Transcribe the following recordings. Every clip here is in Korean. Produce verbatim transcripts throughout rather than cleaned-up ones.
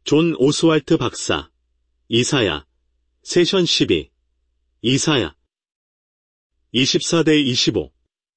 존 오스왈트 박사, 이사야, 세션 십이, 이사야, 이십사 대 이십오.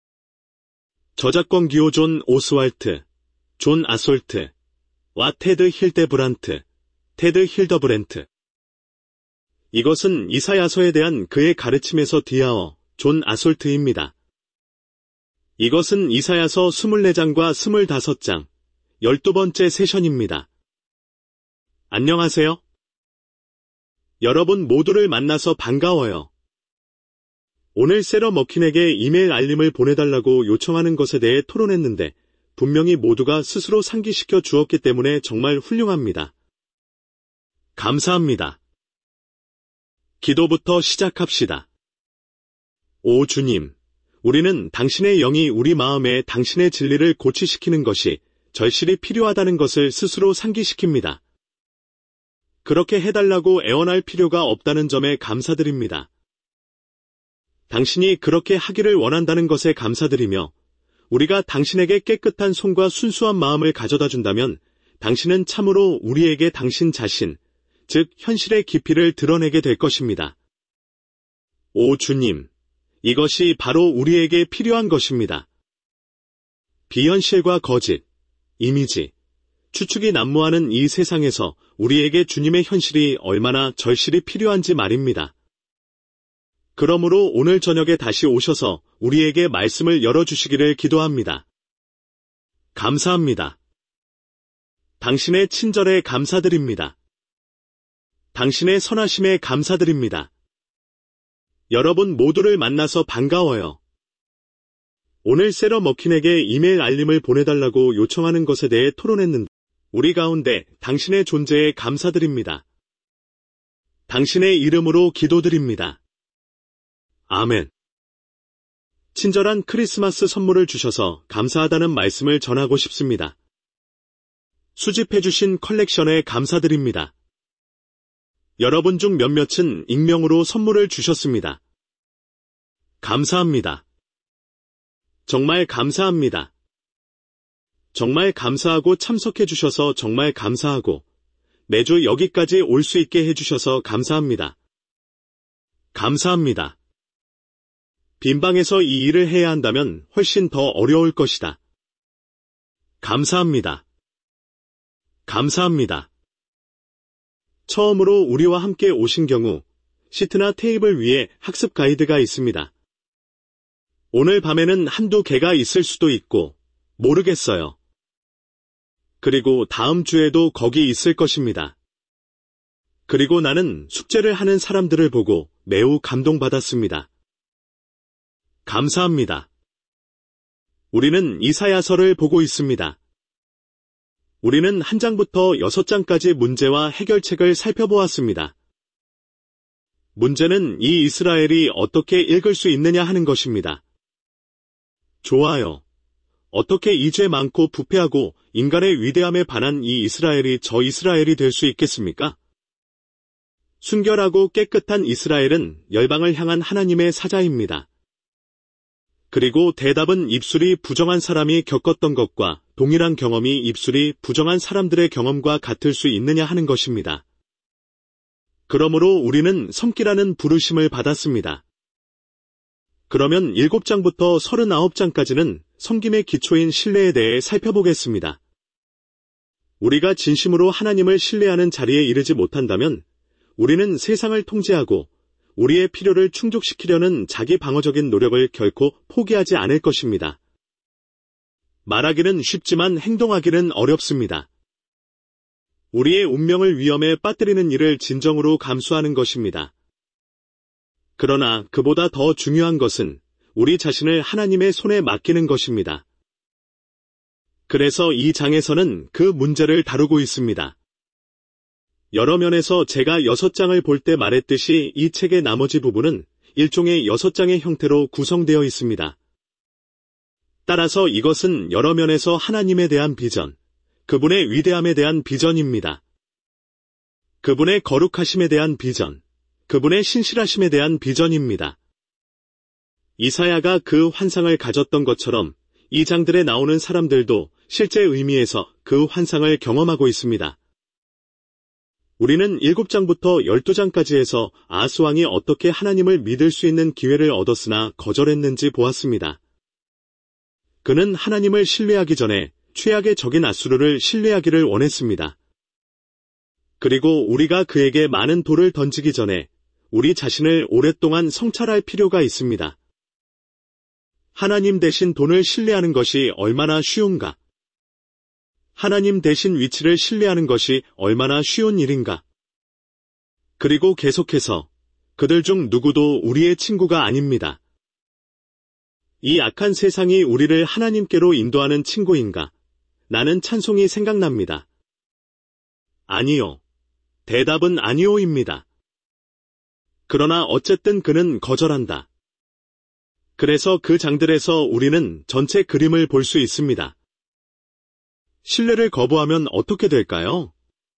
저작권 기호 존 오스왈트, 존 아솔트, 와 테드 힐데브란트, 테드 힐더브랜트. 이것은 이사야서에 대한 그의 가르침에서 디아어, 존 아솔트입니다. 이것은 이사야서 이십사 장과 이십오 장, 열두 번째 세션입니다. 안녕하세요. 여러분 모두를 만나서 반가워요. 오늘 세러 머킨에게 이메일 알림을 보내달라고 요청하는 것에 대해 토론했는데 분명히 모두가 스스로 상기시켜 주었기 때문에 정말 훌륭합니다. 감사합니다. 기도부터 시작합시다. 오 주님, 우리는 당신의 영이 우리 마음에 당신의 진리를 고취시키는 것이 절실히 필요하다는 것을 스스로 상기시킵니다. 그렇게 해달라고 애원할 필요가 없다는 점에 감사드립니다. 당신이 그렇게 하기를 원한다는 것에 감사드리며 우리가 당신에게 깨끗한 손과 순수한 마음을 가져다 준다면 당신은 참으로 우리에게 당신 자신, 즉 현실의 깊이를 드러내게 될 것입니다. 오 주님, 이것이 바로 우리에게 필요한 것입니다. 비현실과 거짓, 이미지, 추측이 난무하는 이 세상에서 우리에게 주님의 현실이 얼마나 절실히 필요한지 말입니다. 그러므로 오늘 저녁에 다시 오셔서 우리에게 말씀을 열어주시기를 기도합니다. 감사합니다. 당신의 친절에 감사드립니다. 당신의 선하심에 감사드립니다. 여러분 모두를 만나서 반가워요. 오늘 세러 머킨에게 이메일 알림을 보내달라고 요청하는 것에 대해 토론했는데 우리 가운데 당신의 존재에 감사드립니다. 당신의 이름으로 기도드립니다. 아멘. 친절한 크리스마스 선물을 주셔서 감사하다는 말씀을 전하고 싶습니다. 수집해주신 컬렉션에 감사드립니다. 여러분 중 몇몇은 익명으로 선물을 주셨습니다. 감사합니다. 정말 감사합니다. 정말 감사하고 참석해 주셔서 정말 감사하고 매주 여기까지 올 수 있게 해주셔서 감사합니다. 감사합니다. 빈방에서 이 일을 해야 한다면 훨씬 더 어려울 것이다. 감사합니다. 감사합니다. 처음으로 우리와 함께 오신 경우 시트나 테이블 위에 학습 가이드가 있습니다. 오늘 밤에는 한두 개가 있을 수도 있고 모르겠어요. 그리고 다음 주에도 거기 있을 것입니다. 그리고 나는 숙제를 하는 사람들을 보고 매우 감동받았습니다. 감사합니다. 우리는 이사야서를 보고 있습니다. 우리는 한 장부터 여섯 장까지 문제와 해결책을 살펴보았습니다. 문제는 이 이스라엘이 어떻게 읽을 수 있느냐 하는 것입니다. 좋아요. 어떻게 이 죄 많고 부패하고 인간의 위대함에 반한 이 이스라엘이 저 이스라엘이 될 수 있겠습니까? 순결하고 깨끗한 이스라엘은 열방을 향한 하나님의 사자입니다. 그리고 대답은 입술이 부정한 사람이 겪었던 것과 동일한 경험이 입술이 부정한 사람들의 경험과 같을 수 있느냐 하는 것입니다. 그러므로 우리는 섬기라는 부르심을 받았습니다. 그러면 일곱 장부터 서른아홉 장까지는 섬김의 기초인 신뢰에 대해 살펴보겠습니다. 우리가 진심으로 하나님을 신뢰하는 자리에 이르지 못한다면 우리는 세상을 통제하고 우리의 필요를 충족시키려는 자기 방어적인 노력을 결코 포기하지 않을 것입니다. 말하기는 쉽지만 행동하기는 어렵습니다. 우리의 운명을 위험에 빠뜨리는 일을 진정으로 감수하는 것입니다. 그러나 그보다 더 중요한 것은 우리 자신을 하나님의 손에 맡기는 것입니다. 그래서 이 장에서는 그 문제를 다루고 있습니다. 여러 면에서 제가 여섯 장을 볼 때 말했듯이 이 책의 나머지 부분은 일종의 여섯 장의 형태로 구성되어 있습니다. 따라서 이것은 여러 면에서 하나님에 대한 비전, 그분의 위대함에 대한 비전입니다. 그분의 거룩하심에 대한 비전, 그분의 신실하심에 대한 비전입니다. 이사야가 그 환상을 가졌던 것처럼 이 장들에 나오는 사람들도 실제 의미에서 그 환상을 경험하고 있습니다. 우리는 일곱 장부터 열두 장까지 해서 아하스 왕이 어떻게 하나님을 믿을 수 있는 기회를 얻었으나 거절했는지 보았습니다. 그는 하나님을 신뢰하기 전에 최악의 적인 앗수르를 신뢰하기를 원했습니다. 그리고 우리가 그에게 많은 돌을 던지기 전에 우리 자신을 오랫동안 성찰할 필요가 있습니다. 하나님 대신 돈을 신뢰하는 것이 얼마나 쉬운가? 하나님 대신 위치를 신뢰하는 것이 얼마나 쉬운 일인가? 그리고 계속해서 그들 중 누구도 우리의 친구가 아닙니다. 이 악한 세상이 우리를 하나님께로 인도하는 친구인가? 나는 찬송이 생각납니다. 아니요. 대답은 아니오입니다. 그러나 어쨌든 그는 거절한다. 그래서 그 장들에서 우리는 전체 그림을 볼 수 있습니다. 신뢰를 거부하면 어떻게 될까요?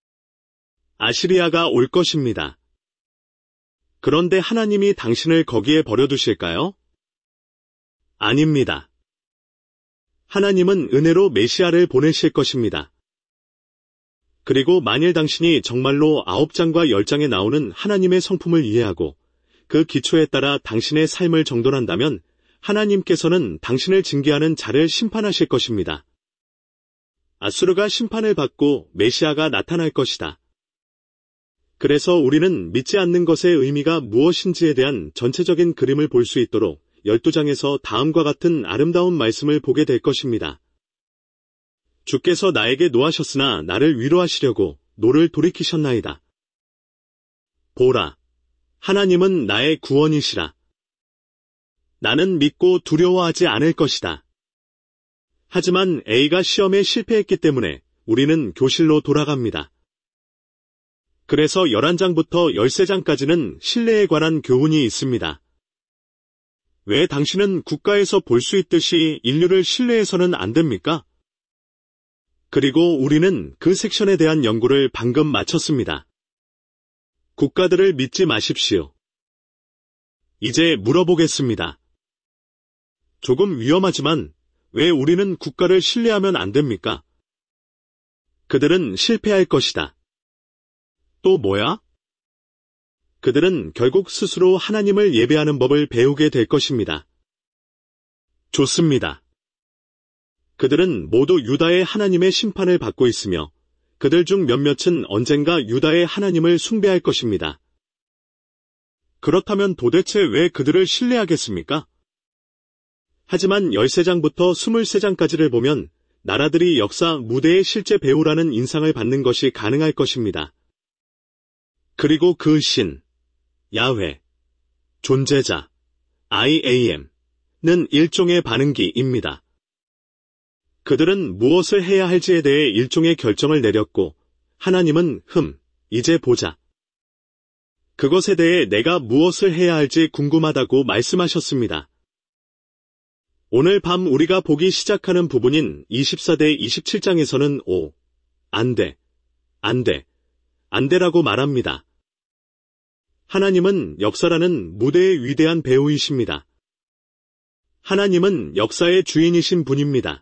아시리아가 올 것입니다. 그런데 하나님이 당신을 거기에 버려두실까요? 아닙니다. 하나님은 은혜로 메시아를 보내실 것입니다. 그리고 만일 당신이 정말로 아홉 장과 열 장에 나오는 하나님의 성품을 이해하고 그 기초에 따라 당신의 삶을 정돈한다면 하나님께서는 당신을 징계하는 자를 심판하실 것입니다. 앗수르가 심판을 받고 메시아가 나타날 것이다. 그래서 우리는 믿지 않는 것의 의미가 무엇인지에 대한 전체적인 그림을 볼 수 있도록 열두 장에서 다음과 같은 아름다운 말씀을 보게 될 것입니다. 주께서 나에게 노하셨으나 나를 위로하시려고 노를 돌이키셨나이다. 보라, 하나님은 나의 구원이시라. 나는 믿고 두려워하지 않을 것이다. 하지만 A가 시험에 실패했기 때문에 우리는 교실로 돌아갑니다. 그래서 열한 장부터 열세 장까지는 신뢰에 관한 교훈이 있습니다. 왜 당신은 국가에서 볼 수 있듯이 인류를 신뢰해서는 안 됩니까? 그리고 우리는 그 섹션에 대한 연구를 방금 마쳤습니다. 국가들을 믿지 마십시오. 이제 물어보겠습니다. 조금 위험하지만 왜 우리는 국가를 신뢰하면 안 됩니까? 그들은 실패할 것이다. 또 뭐야? 그들은 결국 스스로 하나님을 예배하는 법을 배우게 될 것입니다. 좋습니다. 그들은 모두 유다의 하나님의 심판을 받고 있으며 그들 중 몇몇은 언젠가 유다의 하나님을 숭배할 것입니다. 그렇다면 도대체 왜 그들을 신뢰하겠습니까? 하지만 열세 장부터 이십삼 장까지를 보면 나라들이 역사 무대의 실제 배우라는 인상을 받는 것이 가능할 것입니다. 그리고 그 신, 야훼, 존재자, 아이엠은 일종의 반응기입니다. 그들은 무엇을 해야 할지에 대해 일종의 결정을 내렸고 하나님은 흠, 이제 보자. 그것에 대해 내가 무엇을 해야 할지 궁금하다고 말씀하셨습니다. 오늘 밤 우리가 보기 시작하는 부분인 이십사 대 이십칠 장에서는 오, 안 돼, 안 돼, 안 돼라고 말합니다. 하나님은 역사라는 무대의 위대한 배우이십니다. 하나님은 역사의 주인이신 분입니다.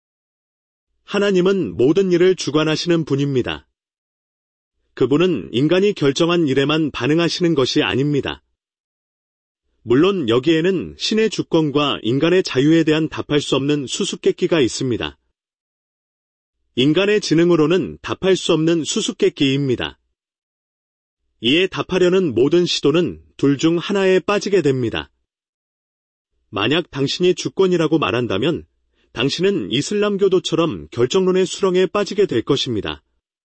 하나님은 모든 일을 주관하시는 분입니다. 그분은 인간이 결정한 일에만 반응하시는 것이 아닙니다. 물론 여기에는 신의 주권과 인간의 자유에 대한 답할 수 없는 수수께끼가 있습니다. 인간의 지능으로는 답할 수 없는 수수께끼입니다. 이에 답하려는 모든 시도는 둘 중 하나에 빠지게 됩니다. 만약 당신이 주권이라고 말한다면 당신은 이슬람교도처럼 결정론의 수렁에 빠지게 될 것입니다.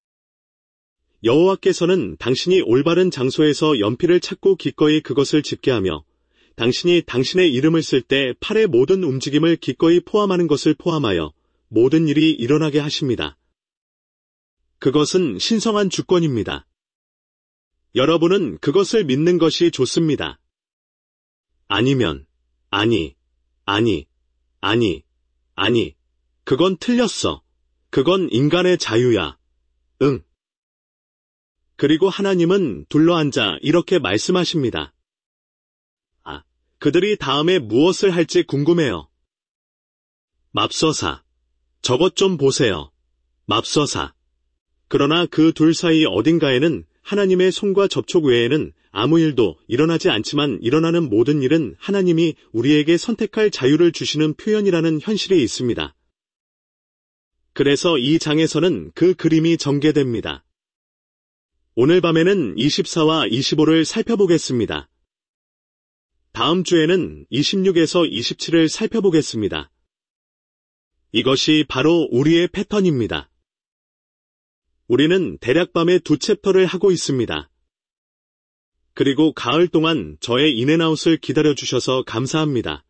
여호와께서는 당신이 올바른 장소에서 연필을 찾고 기꺼이 그것을 집게하며 당신이 당신의 이름을 쓸 때 팔의 모든 움직임을 기꺼이 포함하는 것을 포함하여 모든 일이 일어나게 하십니다. 그것은 신성한 주권입니다. 여러분은 그것을 믿는 것이 좋습니다. 아니면, 아니, 아니, 아니, 아니, 그건 틀렸어. 그건 인간의 자유야. 응. 그리고 하나님은 둘러앉아 이렇게 말씀하십니다. 아, 그들이 다음에 무엇을 할지 궁금해요. 맙소사. 저것 좀 보세요. 맙소사. 그러나 그 둘 사이 어딘가에는 하나님의 손과 접촉 외에는 아무 일도 일어나지 않지만 일어나는 모든 일은 하나님이 우리에게 선택할 자유를 주시는 표현이라는 현실이 있습니다. 그래서 이 장에서는 그 그림이 전개됩니다. 오늘 밤에는 이십사와 이십오를 살펴보겠습니다. 다음 주에는 이십육에서 이십칠을 살펴보겠습니다. 이것이 바로 우리의 패턴입니다. 우리는 대략 밤에 두 챕터를 하고 있습니다. 그리고 가을 동안 저의 인앤아웃을 기다려주셔서 감사합니다.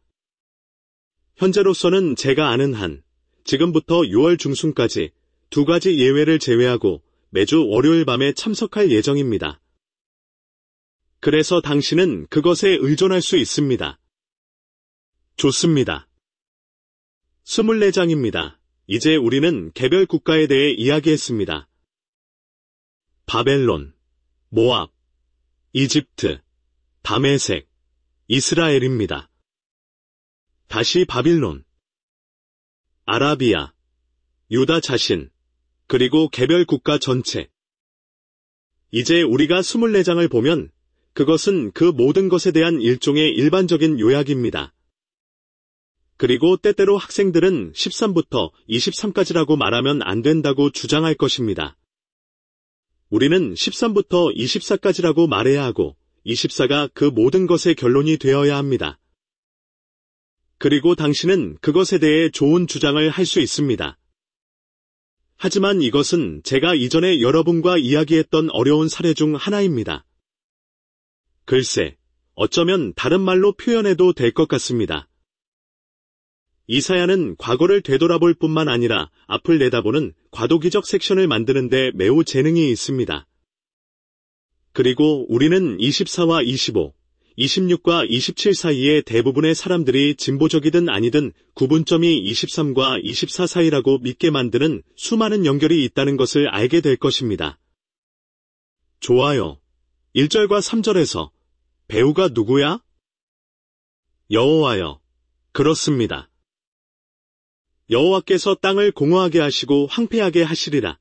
현재로서는 제가 아는 한, 지금부터 유월 중순까지 두 가지 예외를 제외하고 매주 월요일 밤에 참석할 예정입니다. 그래서 당신은 그것에 의존할 수 있습니다. 좋습니다. 스물네 장입니다. 이제 우리는 개별 국가에 대해 이야기했습니다. 바벨론, 모압, 이집트, 다메섹, 이스라엘입니다. 다시 바빌론, 아라비아, 유다 자신, 그리고 개별 국가 전체. 이제 우리가 스물네 장을 보면 그것은 그 모든 것에 대한 일종의 일반적인 요약입니다. 그리고 때때로 학생들은 십삼부터 이십삼까지라고 말하면 안 된다고 주장할 것입니다. 우리는 십삼부터 이십사까지라고 말해야 하고 이십사가 그 모든 것의 결론이 되어야 합니다. 그리고 당신은 그것에 대해 좋은 주장을 할 수 있습니다. 하지만 이것은 제가 이전에 여러분과 이야기했던 어려운 사례 중 하나입니다. 글쎄, 어쩌면 다른 말로 표현해도 될 것 같습니다. 이사야는 과거를 되돌아볼 뿐만 아니라 앞을 내다보는 과도기적 섹션을 만드는 데 매우 재능이 있습니다. 그리고 우리는 이십사와 이십오, 이십육과 이십칠 사이에 대부분의 사람들이 진보적이든 아니든 구분점이 이십삼과 이십사 사이라고 믿게 만드는 수많은 연결이 있다는 것을 알게 될 것입니다. 좋아요. 일 절과 삼 절에서 배우가 누구야? 여호와여. 그렇습니다. 여호와께서 땅을 공허하게 하시고 황폐하게 하시리라.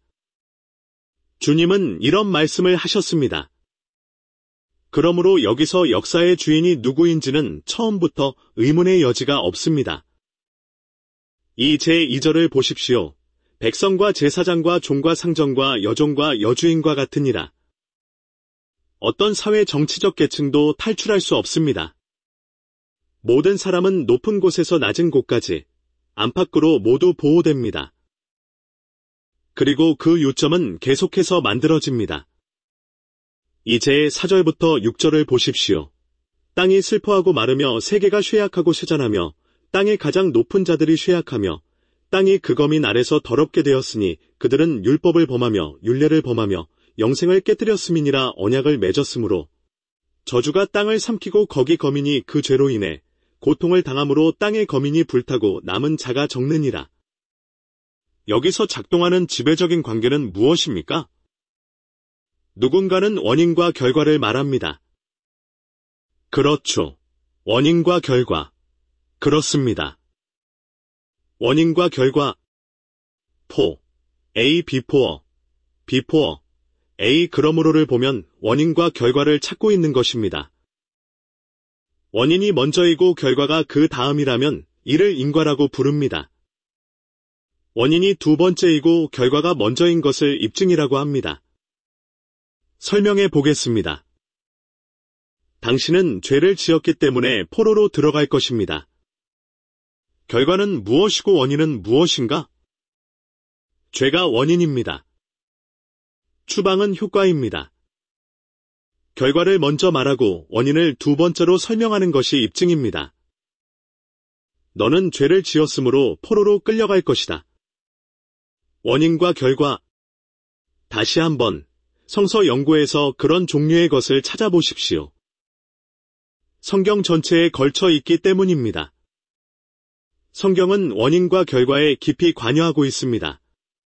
주님은 이런 말씀을 하셨습니다. 그러므로 여기서 역사의 주인이 누구인지는 처음부터 의문의 여지가 없습니다. 이 제이 절을 보십시오. 백성과 제사장과 종과 상정과 여종과 여주인과 같으니라. 어떤 사회 정치적 계층도 탈출할 수 없습니다. 모든 사람은 높은 곳에서 낮은 곳까지 안팎으로 모두 보호됩니다. 그리고 그 요점은 계속해서 만들어집니다. 이제 사 절부터 육 절을 보십시오. 땅이 슬퍼하고 마르며 세계가 쇠약하고 쇠잔하며 땅의 가장 높은 자들이 쇠약하며 땅이 그 거민 아래서 더럽게 되었으니 그들은 율법을 범하며 율례를 범하며 영생을 깨뜨렸음이니라 언약을 맺었으므로 저주가 땅을 삼키고 거기 거민이 그 죄로 인해 고통을 당함으로 땅의 거민이 불타고 남은 자가 적느니라. 여기서 작동하는 지배적인 관계는 무엇입니까? 누군가는 원인과 결과를 말합니다. 그렇죠. 원인과 결과. 그렇습니다. 원인과 결과. 포, A 비포어, 비포어, A 그러므로를 보면 원인과 결과를 찾고 있는 것입니다. 원인이 먼저이고 결과가 그 다음이라면 이를 인과라고 부릅니다. 원인이 두 번째이고 결과가 먼저인 것을 입증이라고 합니다. 설명해 보겠습니다. 당신은 죄를 지었기 때문에 포로로 들어갈 것입니다. 결과는 무엇이고 원인은 무엇인가? 죄가 원인입니다. 추방은 효과입니다. 결과를 먼저 말하고 원인을 두 번째로 설명하는 것이 입증입니다. 너는 죄를 지었으므로 포로로 끌려갈 것이다. 원인과 결과. 다시 한번 성서 연구에서 그런 종류의 것을 찾아보십시오. 성경 전체에 걸쳐 있기 때문입니다. 성경은 원인과 결과에 깊이 관여하고 있습니다.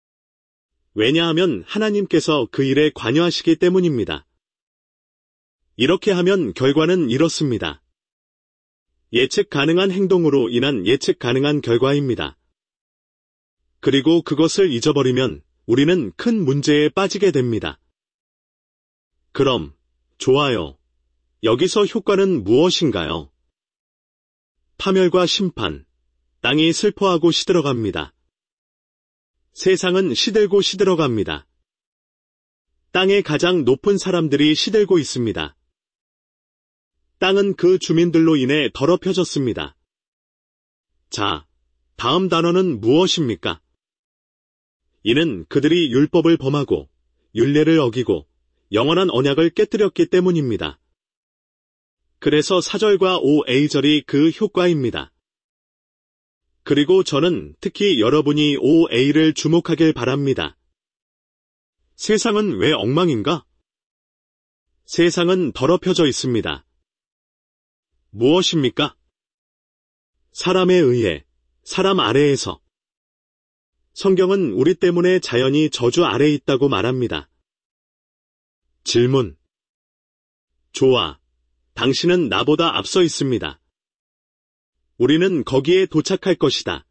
왜냐하면 하나님께서 그 일에 관여하시기 때문입니다. 이렇게 하면 결과는 이렇습니다. 예측 가능한 행동으로 인한 예측 가능한 결과입니다. 그리고 그것을 잊어버리면 우리는 큰 문제에 빠지게 됩니다. 그럼, 좋아요. 여기서 효과는 무엇인가요? 파멸과 심판, 땅이 슬퍼하고 시들어갑니다. 세상은 시들고 시들어갑니다. 땅의 가장 높은 사람들이 시들고 있습니다. 땅은 그 주민들로 인해 더럽혀졌습니다. 자, 다음 단어는 무엇입니까? 이는 그들이 율법을 범하고 율례를 어기고 영원한 언약을 깨뜨렸기 때문입니다. 그래서 사 절과 오 에이절이 그 효과입니다. 그리고 저는 특히 여러분이 오 에이를 주목하길 바랍니다. 세상은 왜 엉망인가? 세상은 더럽혀져 있습니다. 무엇입니까? 사람에 의해, 사람 아래에서. 성경은 우리 때문에 자연이 저주 아래에 있다고 말합니다. 질문. 좋아. 당신은 나보다 앞서 있습니다. 우리는 거기에 도착할 것이다.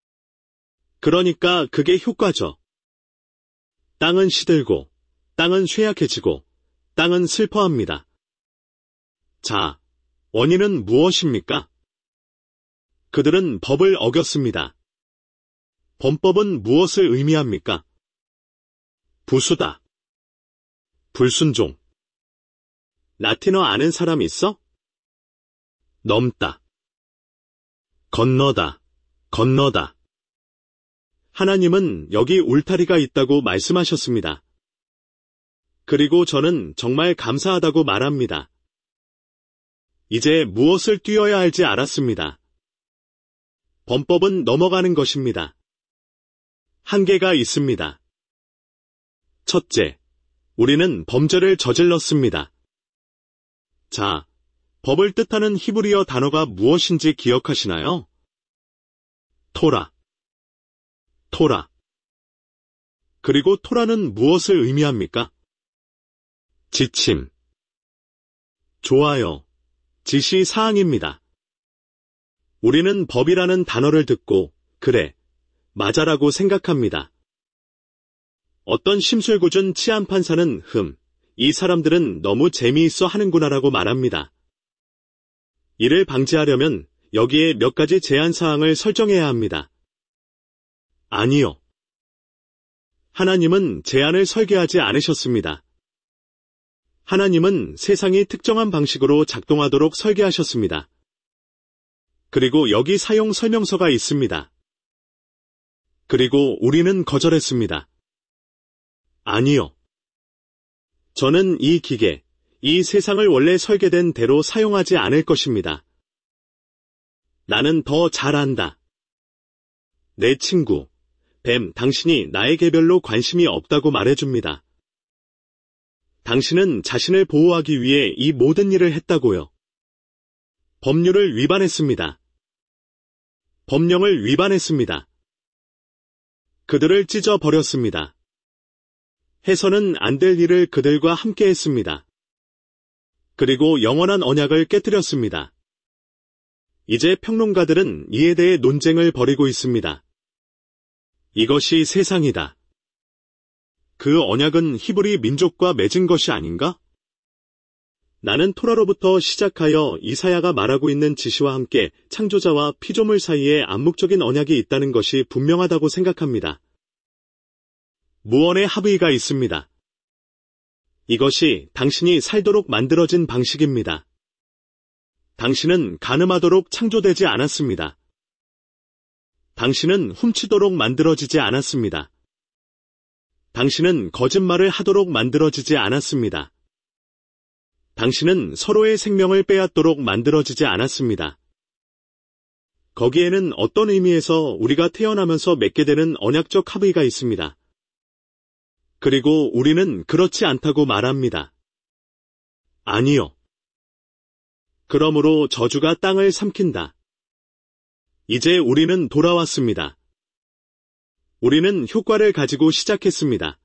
그러니까 그게 효과죠. 땅은 시들고, 땅은 쇠약해지고, 땅은 슬퍼합니다. 자, 원인은 무엇입니까? 그들은 법을 어겼습니다. 범법은 무엇을 의미합니까? 부수다. 불순종. 라틴어 아는 사람 있어? 넘다. 건너다. 건너다. 하나님은 여기 울타리가 있다고 말씀하셨습니다. 그리고 저는 정말 감사하다고 말합니다. 이제 무엇을 뛰어야 할지 알았습니다. 범법은 넘어가는 것입니다. 한계가 있습니다. 첫째, 우리는 범죄를 저질렀습니다. 자, 법을 뜻하는 히브리어 단어가 무엇인지 기억하시나요? 토라. 토라. 그리고 토라는 무엇을 의미합니까? 지침. 좋아요. 지시 사항입니다. 우리는 법이라는 단어를 듣고, 그래, 맞아라고 생각합니다. 어떤 심술궂은 치안판사는 흠, 이 사람들은 너무 재미있어 하는구나라고 말합니다. 이를 방지하려면 여기에 몇 가지 제한사항을 설정해야 합니다. 아니요. 하나님은 제한을 설계하지 않으셨습니다. 하나님은 세상이 특정한 방식으로 작동하도록 설계하셨습니다. 그리고 여기 사용 설명서가 있습니다. 그리고 우리는 거절했습니다. 아니요. 저는 이 기계, 이 세상을 원래 설계된 대로 사용하지 않을 것입니다. 나는 더 잘 안다. 내 친구, 뱀, 당신이 나에게 별로 관심이 없다고 말해줍니다. 당신은 자신을 보호하기 위해 이 모든 일을 했다고요. 법률을 위반했습니다. 법령을 위반했습니다. 그들을 찢어버렸습니다. 해서는 안 될 일을 그들과 함께 했습니다. 그리고 영원한 언약을 깨뜨렸습니다. 이제 평론가들은 이에 대해 논쟁을 벌이고 있습니다. 이것이 세상이다. 그 언약은 히브리 민족과 맺은 것이 아닌가? 나는 토라로부터 시작하여 이사야가 말하고 있는 지시와 함께 창조자와 피조물 사이에 암묵적인 언약이 있다는 것이 분명하다고 생각합니다. 무언의 합의가 있습니다. 이것이 당신이 살도록 만들어진 방식입니다. 당신은 간음하도록 창조되지 않았습니다. 당신은 훔치도록 만들어지지 않았습니다. 당신은 거짓말을 하도록 만들어지지 않았습니다. 당신은 서로의 생명을 빼앗도록 만들어지지 않았습니다. 거기에는 어떤 의미에서 우리가 태어나면서 맺게 되는 언약적 합의가 있습니다. 그리고 우리는 그렇지 않다고 말합니다. 아니요. 그러므로 저주가 땅을 삼킨다. 이제 우리는 돌아왔습니다. 우리는 효과를 가지고 시작했습니다.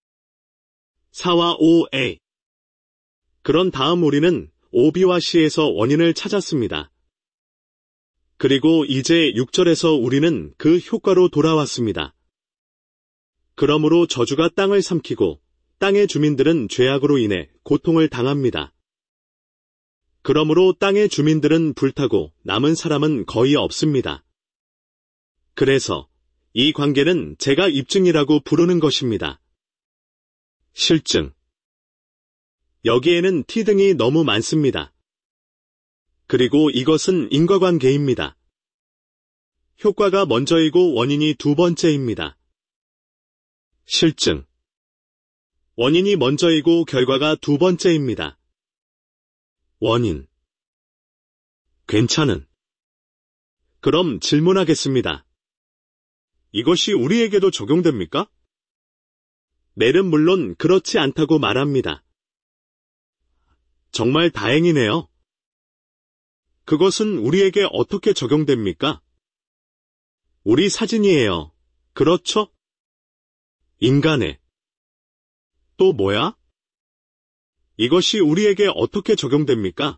사와 오 에이. 그런 다음 우리는 오 비와 씨에서 원인을 찾았습니다. 그리고 이제 육 절에서 우리는 그 효과로 돌아왔습니다. 그러므로 저주가 땅을 삼키고 땅의 주민들은 죄악으로 인해 고통을 당합니다. 그러므로 땅의 주민들은 불타고 남은 사람은 거의 없습니다. 그래서 이 관계는 제가 입증이라고 부르는 것입니다. 실증. 여기에는 티 등이 너무 많습니다. 그리고 이것은 인과관계입니다. 효과가 먼저이고 원인이 두 번째입니다. 실증. 원인이 먼저이고 결과가 두 번째입니다. 원인. 괜찮은. 그럼 질문하겠습니다. 이것이 우리에게도 적용됩니까? 넬은 물론 그렇지 않다고 말합니다. 정말 다행이네요. 그것은 우리에게 어떻게 적용됩니까? 우리 사진이에요. 그렇죠? 인간의. 또 뭐야? 이것이 우리에게 어떻게 적용됩니까?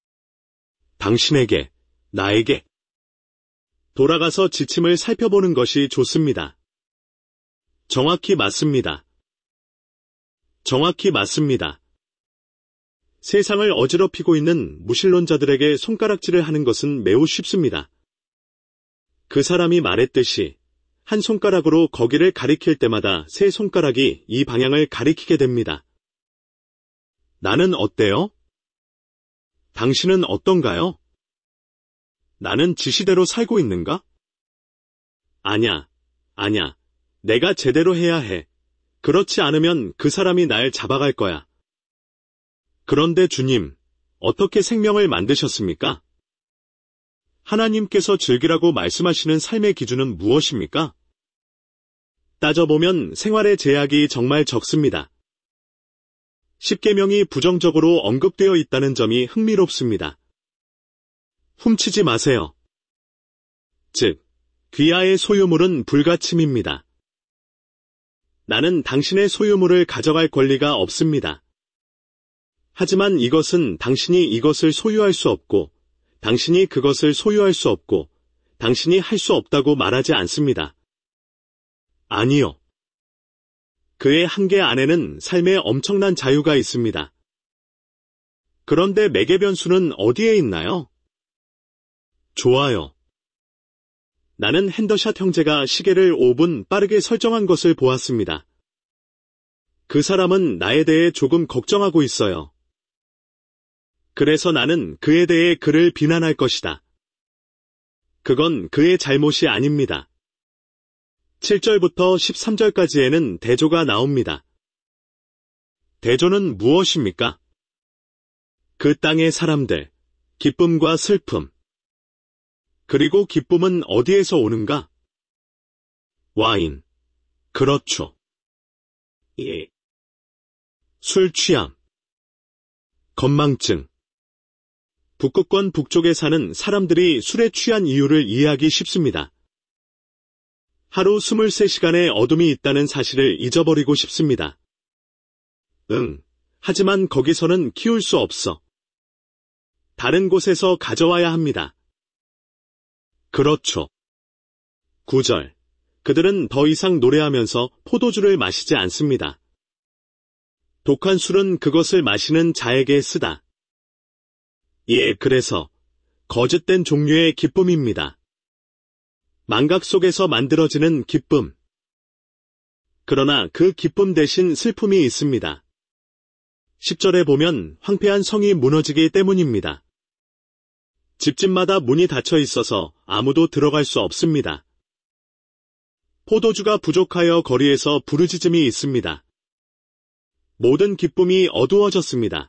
당신에게, 나에게. 돌아가서 지침을 살펴보는 것이 좋습니다. 정확히 맞습니다. 정확히 맞습니다. 세상을 어지럽히고 있는 무신론자들에게 손가락질을 하는 것은 매우 쉽습니다. 그 사람이 말했듯이 한 손가락으로 거기를 가리킬 때마다 세 손가락이 이 방향을 가리키게 됩니다. 나는 어때요? 당신은 어떤가요? 나는 지시대로 살고 있는가? 아냐, 아냐. 내가 제대로 해야 해. 그렇지 않으면 그 사람이 날 잡아갈 거야. 그런데 주님, 어떻게 생명을 만드셨습니까? 하나님께서 즐기라고 말씀하시는 삶의 기준은 무엇입니까? 따져보면 생활의 제약이 정말 적습니다. 십계명이 부정적으로 언급되어 있다는 점이 흥미롭습니다. 훔치지 마세요. 즉, 귀하의 소유물은 불가침입니다. 나는 당신의 소유물을 가져갈 권리가 없습니다. 하지만 이것은 당신이 이것을 소유할 수 없고, 당신이 그것을 소유할 수 없고, 당신이 할 수 없다고 말하지 않습니다. 아니요. 그의 한계 안에는 삶에 엄청난 자유가 있습니다. 그런데 매개 변수는 어디에 있나요? 좋아요. 나는 핸더샷 형제가 시계를 오 분 빠르게 설정한 것을 보았습니다. 그 사람은 나에 대해 조금 걱정하고 있어요. 그래서 나는 그에 대해 그를 비난할 것이다. 그건 그의 잘못이 아닙니다. 칠 절부터 십삼 절까지에는 대조가 나옵니다. 대조는 무엇입니까? 그 땅의 사람들, 기쁨과 슬픔. 그리고 기쁨은 어디에서 오는가? 와인. 그렇죠. 예. 술 취함. 건망증. 북극권 북쪽에 사는 사람들이 술에 취한 이유를 이해하기 쉽습니다. 하루 스물세 시간의 어둠이 있다는 사실을 잊어버리고 싶습니다. 응, 하지만 거기서는 키울 수 없어. 다른 곳에서 가져와야 합니다. 그렇죠. 구 절. 그들은 더 이상 노래하면서 포도주를 마시지 않습니다. 독한 술은 그것을 마시는 자에게 쓰다. 예, 그래서 거짓된 종류의 기쁨입니다. 망각 속에서 만들어지는 기쁨. 그러나 그 기쁨 대신 슬픔이 있습니다. 십 절에 보면 황폐한 성이 무너지기 때문입니다. 집집마다 문이 닫혀 있어서 아무도 들어갈 수 없습니다. 포도주가 부족하여 거리에서 부르짖음이 있습니다. 모든 기쁨이 어두워졌습니다.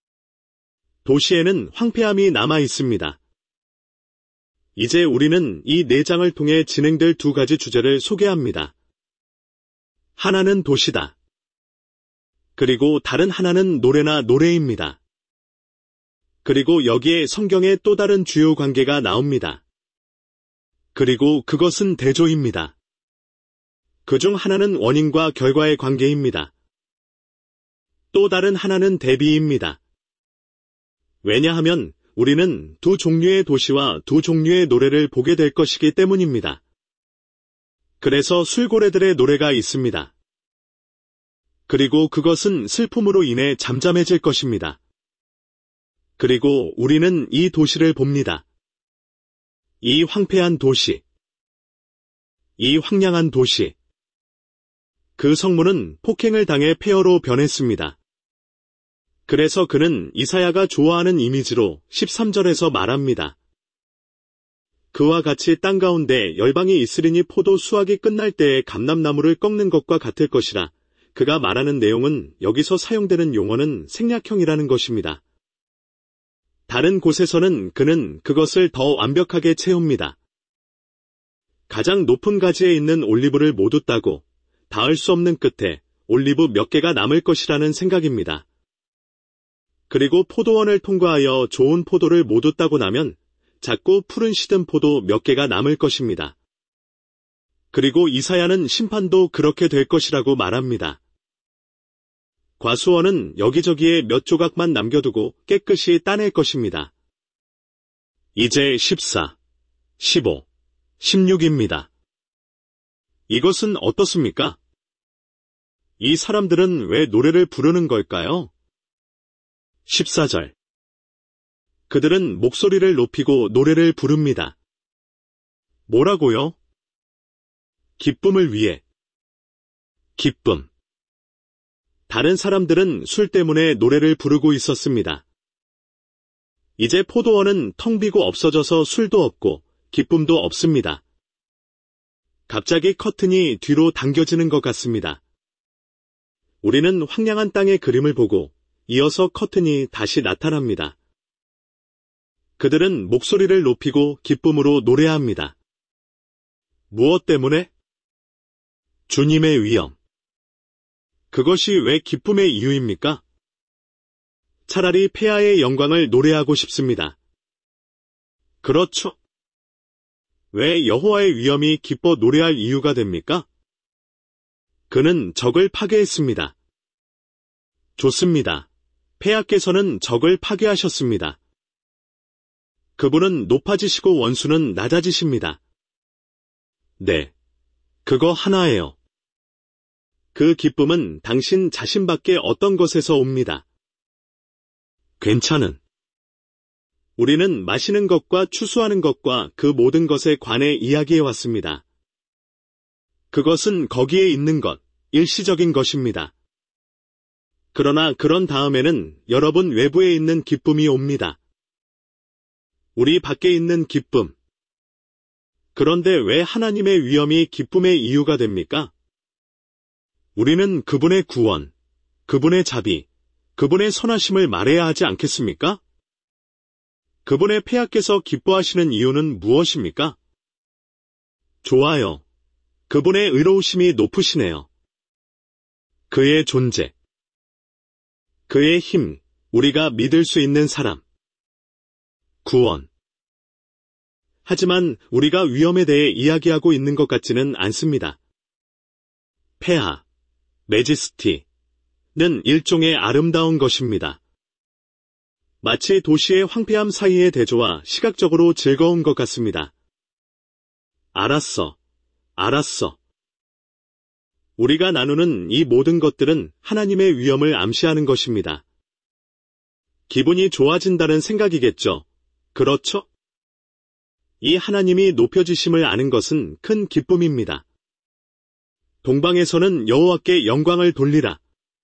도시에는 황폐함이 남아 있습니다. 이제 우리는 이 네 장을 통해 진행될 두 가지 주제를 소개합니다. 하나는 도시다. 그리고 다른 하나는 노래나 노래입니다. 그리고 여기에 성경의 또 다른 주요 관계가 나옵니다. 그리고 그것은 대조입니다. 그중 하나는 원인과 결과의 관계입니다. 또 다른 하나는 대비입니다. 왜냐하면 우리는 두 종류의 도시와 두 종류의 노래를 보게 될 것이기 때문입니다. 그래서 술고래들의 노래가 있습니다. 그리고 그것은 슬픔으로 인해 잠잠해질 것입니다. 그리고 우리는 이 도시를 봅니다. 이 황폐한 도시, 이 황량한 도시. 그 성문은 폭행을 당해 폐허로 변했습니다. 그래서 그는 이사야가 좋아하는 이미지로 십삼 절에서 말합니다. 그와 같이 땅 가운데 열방이 있으리니 포도 수확이 끝날 때에 감람나무를 꺾는 것과 같을 것이라. 그가 말하는 내용은 여기서 사용되는 용어는 생략형이라는 것입니다. 다른 곳에서는 그는 그것을 더 완벽하게 채웁니다. 가장 높은 가지에 있는 올리브를 모두 따고 닿을 수 없는 끝에 올리브 몇 개가 남을 것이라는 생각입니다. 그리고 포도원을 통과하여 좋은 포도를 모두 따고 나면 작고 푸른 시든 포도 몇 개가 남을 것입니다. 그리고 이사야는 심판도 그렇게 될 것이라고 말합니다. 과수원은 여기저기에 몇 조각만 남겨두고 깨끗이 따낼 것입니다. 이제 십사, 십오, 십육입니다. 이것은 어떻습니까? 이 사람들은 왜 노래를 부르는 걸까요? 십사 절. 그들은 목소리를 높이고 노래를 부릅니다. 뭐라고요? 기쁨을 위해. 기쁨. 다른 사람들은 술 때문에 노래를 부르고 있었습니다. 이제 포도원은 텅 비고 없어져서 술도 없고 기쁨도 없습니다. 갑자기 커튼이 뒤로 당겨지는 것 같습니다. 우리는 황량한 땅의 그림을 보고 이어서 커튼이 다시 나타납니다. 그들은 목소리를 높이고 기쁨으로 노래합니다. 무엇 때문에? 주님의 위엄. 그것이 왜 기쁨의 이유입니까? 차라리 폐하의 영광을 노래하고 싶습니다. 그렇죠. 왜 여호와의 위엄이 기뻐 노래할 이유가 됩니까? 그는 적을 파괴했습니다. 좋습니다. 폐하께서는 적을 파괴하셨습니다. 그분은 높아지시고 원수는 낮아지십니다. 네, 그거 하나예요. 그 기쁨은 당신 자신밖에 어떤 것에서 옵니다. 괜찮은. 우리는 마시는 것과 추수하는 것과 그 모든 것에 관해 이야기해왔습니다. 그것은 거기에 있는 것, 일시적인 것입니다. 그러나 그런 다음에는 여러분 외부에 있는 기쁨이 옵니다. 우리 밖에 있는 기쁨. 그런데 왜 하나님의 위엄이 기쁨의 이유가 됩니까? 우리는 그분의 구원, 그분의 자비, 그분의 선하심을 말해야 하지 않겠습니까? 그분의 폐하께서 기뻐하시는 이유는 무엇입니까? 좋아요. 그분의 의로우심이 높으시네요. 그의 존재, 그의 힘, 우리가 믿을 수 있는 사람, 구원. 하지만 우리가 위엄에 대해 이야기하고 있는 것 같지는 않습니다. 폐하, 매지스티는 일종의 아름다운 것입니다. 마치 도시의 황폐함 사이의 대조와 시각적으로 즐거운 것 같습니다. 알았어, 알았어. 우리가 나누는 이 모든 것들은 하나님의 위엄을 암시하는 것입니다. 기분이 좋아진다는 생각이겠죠. 그렇죠? 이 하나님이 높여지심을 아는 것은 큰 기쁨입니다. 동방에서는 여호와께 영광을 돌리라.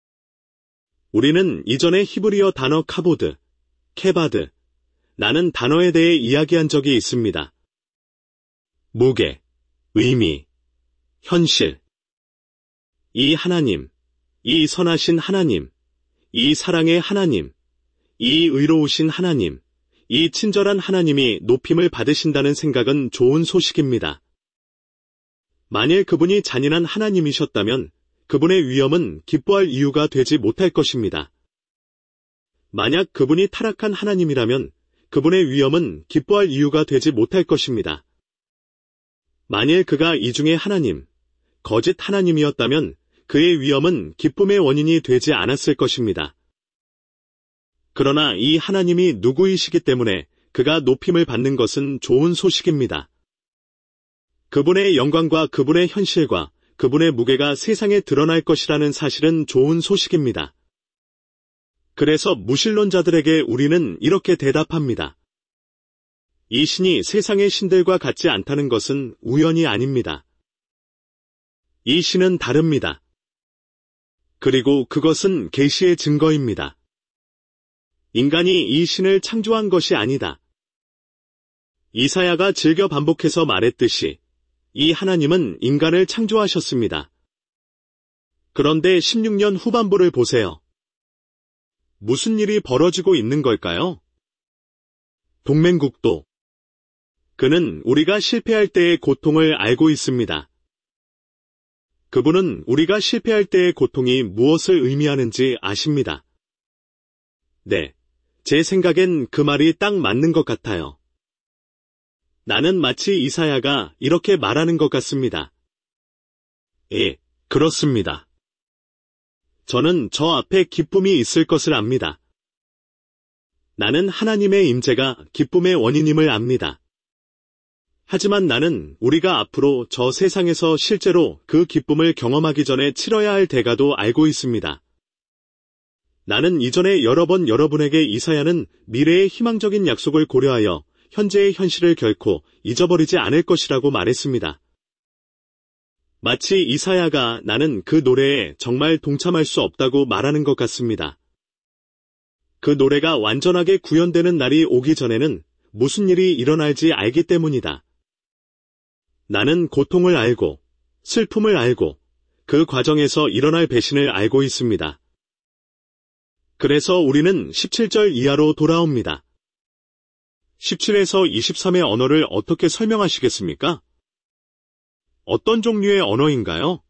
우리는 이전에 히브리어 단어 카보드, 케바드, 라는 단어에 대해 이야기한 적이 있습니다. 무게, 의미, 현실. 이 하나님, 이 선하신 하나님, 이 사랑의 하나님, 이 의로우신 하나님, 이 친절한 하나님이 높임을 받으신다는 생각은 좋은 소식입니다. 만일 그분이 잔인한 하나님이셨다면 그분의 위엄은 기뻐할 이유가 되지 못할 것입니다. 만약 그분이 타락한 하나님이라면 그분의 위엄은 기뻐할 이유가 되지 못할 것입니다. 만일 그가 이 중에 하나님, 거짓 하나님이었다면 그의 위엄은 기쁨의 원인이 되지 않았을 것입니다. 그러나 이 하나님이 누구이시기 때문에 그가 높임을 받는 것은 좋은 소식입니다. 그분의 영광과 그분의 현실과 그분의 무게가 세상에 드러날 것이라는 사실은 좋은 소식입니다. 그래서 무신론자들에게 우리는 이렇게 대답합니다. 이 신이 세상의 신들과 같지 않다는 것은 우연이 아닙니다. 이 신은 다릅니다. 그리고 그것은 계시의 증거입니다. 인간이 이 신을 창조한 것이 아니다. 이사야가 즐겨 반복해서 말했듯이 이 하나님은 인간을 창조하셨습니다. 그런데 십육 년 후반부를 보세요. 무슨 일이 벌어지고 있는 걸까요? 동맹국도. 그는 우리가 실패할 때의 고통을 알고 있습니다. 그분은 우리가 실패할 때의 고통이 무엇을 의미하는지 아십니다. 네, 제 생각엔 그 말이 딱 맞는 것 같아요. 나는 마치 이사야가 이렇게 말하는 것 같습니다. 예, 그렇습니다. 저는 저 앞에 기쁨이 있을 것을 압니다. 나는 하나님의 임재가 기쁨의 원인임을 압니다. 하지만 나는 우리가 앞으로 저 세상에서 실제로 그 기쁨을 경험하기 전에 치러야 할 대가도 알고 있습니다. 나는 이전에 여러 번 여러분에게 이사야는 미래의 희망적인 약속을 고려하여 현재의 현실을 결코 잊어버리지 않을 것이라고 말했습니다. 마치 이사야가 나는 그 노래에 정말 동참할 수 없다고 말하는 것 같습니다. 그 노래가 완전하게 구현되는 날이 오기 전에는 무슨 일이 일어날지 알기 때문이다. 나는 고통을 알고, 슬픔을 알고, 그 과정에서 일어날 배신을 알고 있습니다. 그래서 우리는 십칠 절 이하로 돌아옵니다. 십칠에서 이십삼의 언어를 어떻게 설명하시겠습니까? 어떤 종류의 언어인가요?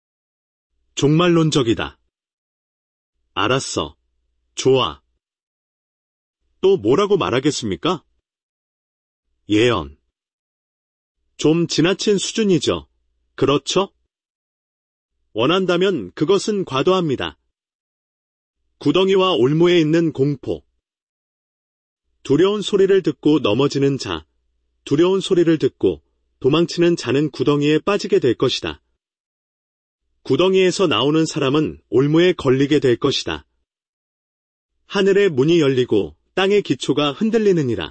종말론적이다. 알았어. 좋아. 또 뭐라고 말하겠습니까? 예언. 좀 지나친 수준이죠. 그렇죠? 원한다면 그것은 과도합니다. 구덩이와 올무에 있는 공포. 두려운 소리를 듣고 넘어지는 자, 두려운 소리를 듣고 도망치는 자는 구덩이에 빠지게 될 것이다. 구덩이에서 나오는 사람은 올무에 걸리게 될 것이다. 하늘의 문이 열리고 땅의 기초가 흔들리느니라.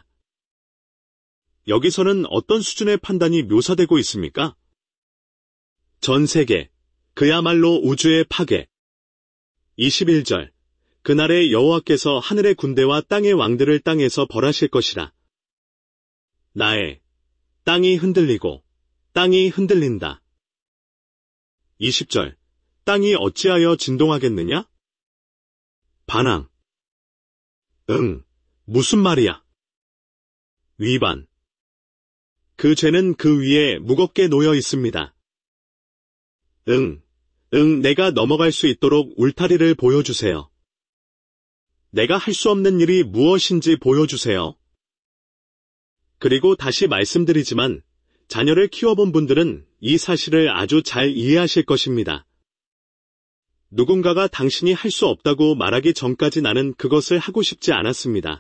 여기서는 어떤 수준의 판단이 묘사되고 있습니까? 전 세계, 그야말로 우주의 파괴. 이십일 절. 그날에 여호와께서 하늘의 군대와 땅의 왕들을 땅에서 벌하실 것이라. 나의 땅이 흔들리고 땅이 흔들린다. 이십 절. 땅이 어찌하여 진동하겠느냐? 반항. 응, 무슨 말이야? 위반. 그 죄는 그 위에 무겁게 놓여 있습니다. 응, 응, 내가 넘어갈 수 있도록 울타리를 보여주세요. 내가 할 수 없는 일이 무엇인지 보여주세요. 그리고 다시 말씀드리지만 자녀를 키워본 분들은 이 사실을 아주 잘 이해하실 것입니다. 누군가가 당신이 할 수 없다고 말하기 전까지 나는 그것을 하고 싶지 않았습니다.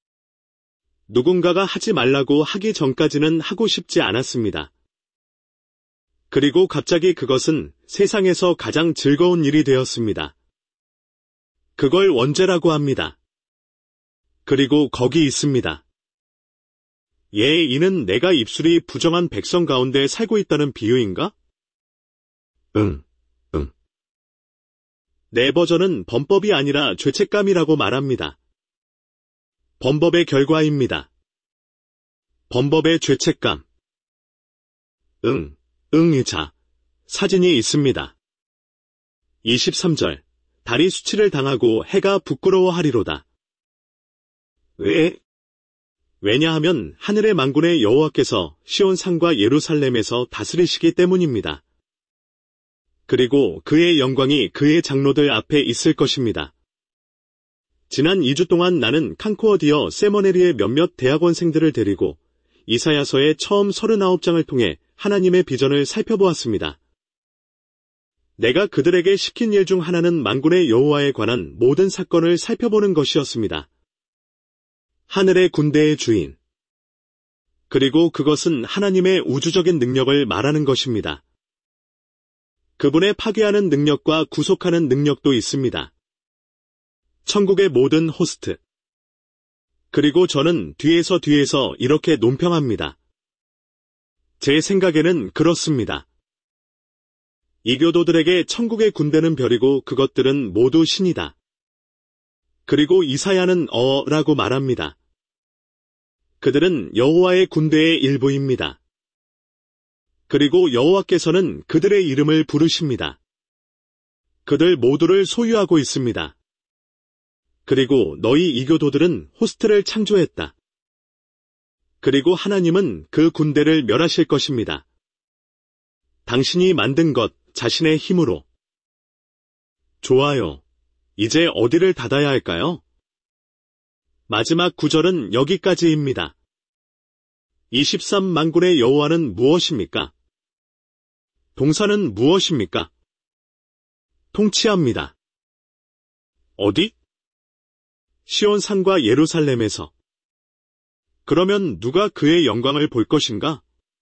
누군가가 하지 말라고 하기 전까지는 하고 싶지 않았습니다. 그리고 갑자기 그것은 세상에서 가장 즐거운 일이 되었습니다. 그걸 원죄라고 합니다. 그리고 거기 있습니다. 예, 이는 내가 입술이 부정한 백성 가운데 살고 있다는 비유인가? 응, 응. 내 버전은 범법이 아니라 죄책감이라고 말합니다. 범법의 결과입니다. 범법의 죄책감. 응, 응, 자, 사진이 있습니다. 이십삼 절. 달이 수치를 당하고 해가 부끄러워하리로다. 왜? 왜냐하면 하늘의 만군의 여호와께서 시온 산과 예루살렘에서 다스리시기 때문입니다. 그리고 그의 영광이 그의 장로들 앞에 있을 것입니다. 지난 이 주 동안 나는 칸코어디어 세머네리의 몇몇 대학원생들을 데리고 이사야서의 처음 서른아홉 장을 통해 하나님의 비전을 살펴보았습니다. 내가 그들에게 시킨 일 중 하나는 만군의 여호와에 관한 모든 사건을 살펴보는 것이었습니다. 하늘의 군대의 주인. 그리고 그것은 하나님의 우주적인 능력을 말하는 것입니다. 그분의 파괴하는 능력과 구속하는 능력도 있습니다. 천국의 모든 호스트. 그리고 저는 뒤에서 뒤에서 이렇게 논평합니다. 제 생각에는 그렇습니다. 이교도들에게 천국의 군대는 별이고 그것들은 모두 신이다. 그리고 이사야는 어라고 말합니다. 그들은 여호와의 군대의 일부입니다. 그리고 여호와께서는 그들의 이름을 부르십니다. 그들 모두를 소유하고 있습니다. 그리고 너희 이교도들은 호스트를 창조했다. 그리고 하나님은 그 군대를 멸하실 것입니다. 당신이 만든 것 자신의 힘으로. 좋아요. 이제 어디를 닫아야 할까요? 마지막 구절은 여기까지입니다. 이십삼 만군의 여호와는 무엇입니까? 동사는 무엇입니까? 통치합니다. 어디? 시온산과 예루살렘에서. 그러면 누가 그의 영광을 볼 것인가?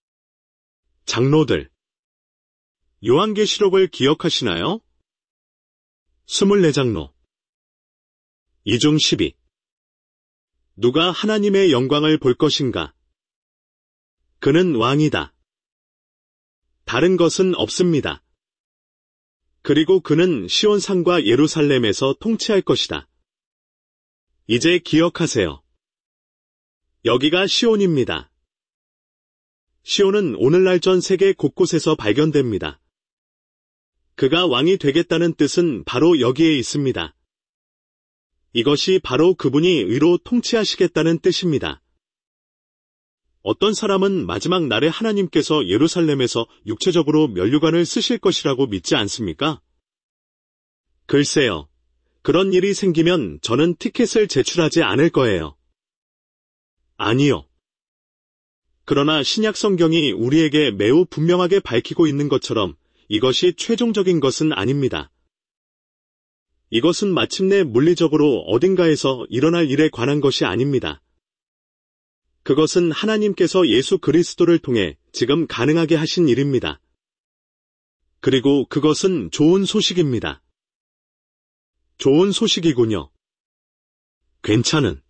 장로들. 요한계시록을 기억하시나요? 스물네 장로. 이중 십이. 누가 하나님의 영광을 볼 것인가? 그는 왕이다. 다른 것은 없습니다. 그리고 그는 시온산과 예루살렘에서 통치할 것이다. 이제 기억하세요. 여기가 시온입니다. 시온은 오늘날 전 세계 곳곳에서 발견됩니다. 그가 왕이 되겠다는 뜻은 바로 여기에 있습니다. 이것이 바로 그분이 의로 통치하시겠다는 뜻입니다. 어떤 사람은 마지막 날에 하나님께서 예루살렘에서 육체적으로 면류관을 쓰실 것이라고 믿지 않습니까? 글쎄요. 그런 일이 생기면 저는 티켓을 제출하지 않을 거예요. 아니요. 그러나 신약 성경이 우리에게 매우 분명하게 밝히고 있는 것처럼 이것이 최종적인 것은 아닙니다. 이것은 마침내 물리적으로 어딘가에서 일어날 일에 관한 것이 아닙니다. 그것은 하나님께서 예수 그리스도를 통해 지금 가능하게 하신 일입니다. 그리고 그것은 좋은 소식입니다. 좋은 소식이군요. 괜찮은.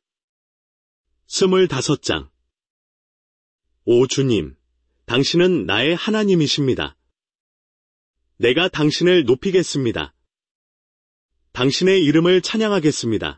스물다섯 장. 오 주님, 당신은 나의 하나님이십니다. 내가 당신을 높이겠습니다. 당신의 이름을 찬양하겠습니다.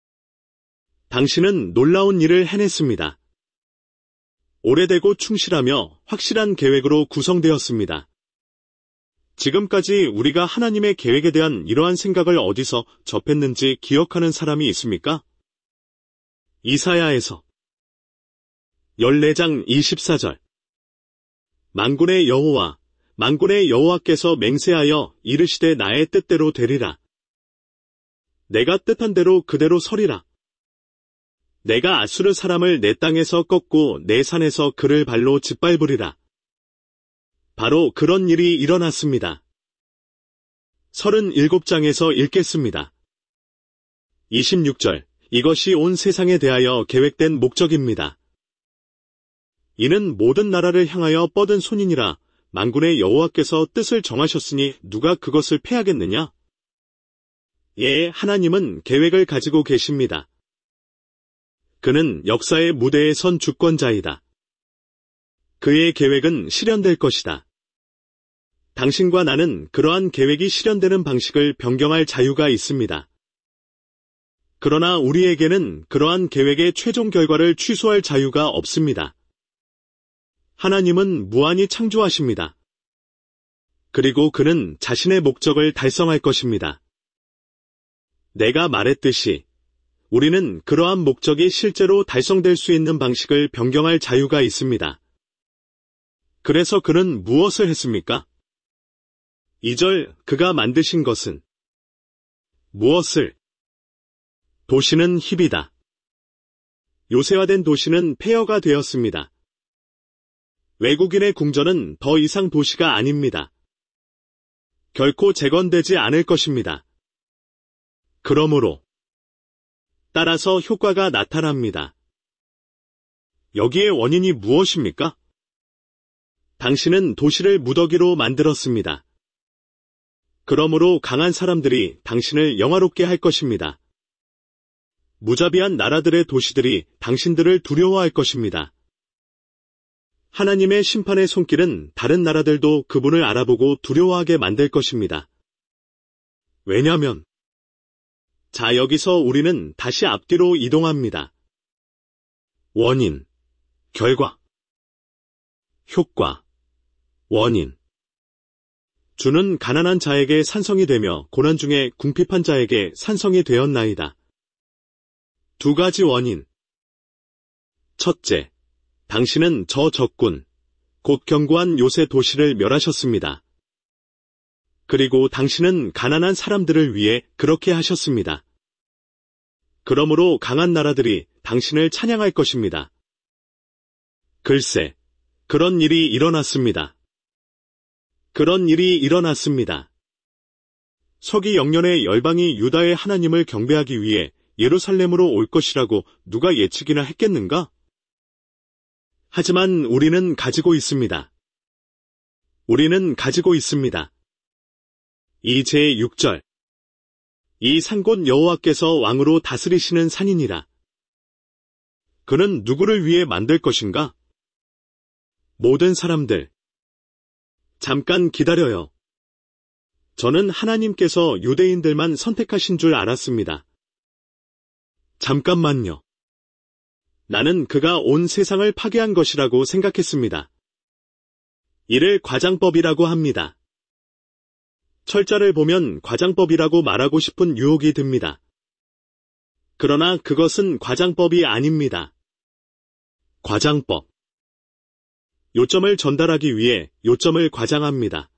당신은 놀라운 일을 해냈습니다. 오래되고 충실하며 확실한 계획으로 구성되었습니다. 지금까지 우리가 하나님의 계획에 대한 이러한 생각을 어디서 접했는지 기억하는 사람이 있습니까? 이사야에서. 열네 장 이십사 절. 만군의 여호와, 만군의 여호와께서 맹세하여 이르시되 나의 뜻대로 되리라. 내가 뜻한 대로 그대로 서리라. 내가 아수르 사람을 내 땅에서 꺾고 내 산에서 그를 발로 짓밟으리라. 바로 그런 일이 일어났습니다. 서른일곱 장에서 읽겠습니다. 이십육 절. 이것이 온 세상에 대하여 계획된 목적입니다. 이는 모든 나라를 향하여 뻗은 손이니라. 만군의 여호와께서 뜻을 정하셨으니 누가 그것을 패하겠느냐? 예, 하나님은 계획을 가지고 계십니다. 그는 역사의 무대에 선 주권자이다. 그의 계획은 실현될 것이다. 당신과 나는 그러한 계획이 실현되는 방식을 변경할 자유가 있습니다. 그러나 우리에게는 그러한 계획의 최종 결과를 취소할 자유가 없습니다. 하나님은 무한히 창조하십니다. 그리고 그는 자신의 목적을 달성할 것입니다. 내가 말했듯이 우리는 그러한 목적이 실제로 달성될 수 있는 방식을 변경할 자유가 있습니다. 그래서 그는 무엇을 했습니까? 이 절 그가 만드신 것은 무엇을? 도시는 희비다. 요새화된 도시는 폐허가 되었습니다. 외국인의 궁전은 더 이상 도시가 아닙니다. 결코 재건되지 않을 것입니다. 그러므로 따라서 효과가 나타납니다. 여기에 원인이 무엇입니까? 당신은 도시를 무더기로 만들었습니다. 그러므로 강한 사람들이 당신을 영화롭게 할 것입니다. 무자비한 나라들의 도시들이 당신들을 두려워할 것입니다. 하나님의 심판의 손길은 다른 나라들도 그분을 알아보고 두려워하게 만들 것입니다. 왜냐하면 자, 여기서 우리는 다시 앞뒤로 이동합니다. 원인, 결과, 효과, 원인. 주는 가난한 자에게 산성이 되며 고난 중에 궁핍한 자에게 산성이 되었나이다. 두 가지 원인. 첫째, 당신은 저 적군, 곧 견고한 요새 도시를 멸하셨습니다. 그리고 당신은 가난한 사람들을 위해 그렇게 하셨습니다. 그러므로 강한 나라들이 당신을 찬양할 것입니다. 글쎄, 그런 일이 일어났습니다. 그런 일이 일어났습니다. 서기 영년에 열방이 유다의 하나님을 경배하기 위해 예루살렘으로 올 것이라고 누가 예측이나 했겠는가? 하지만 우리는 가지고 있습니다. 우리는 가지고 있습니다. 이 제육 절. 이 산 곧 여호와께서 왕으로 다스리시는 산이니라. 그는 누구를 위해 만들 것인가? 모든 사람들. 잠깐 기다려요. 저는 하나님께서 유대인들만 선택하신 줄 알았습니다. 잠깐만요. 나는 그가 온 세상을 파괴한 것이라고 생각했습니다. 이를 과장법이라고 합니다. 철자를 보면 과장법이라고 말하고 싶은 유혹이 듭니다. 그러나 그것은 과장법이 아닙니다. 과장법. 요점을 전달하기 위해 요점을 과장합니다.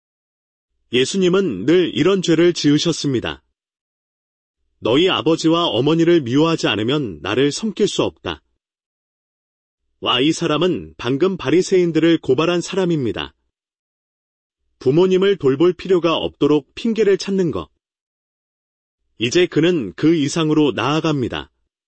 예수님은 늘 이런 죄를 지으셨습니다. 너희 아버지와 어머니를 미워하지 않으면 나를 섬길 수 없다. 와, 이 사람은 방금 바리새인들을 고발한 사람입니다. 부모님을 돌볼 필요가 없도록 핑계를 찾는 것. 이제 그는 그 이상으로 나아갑니다.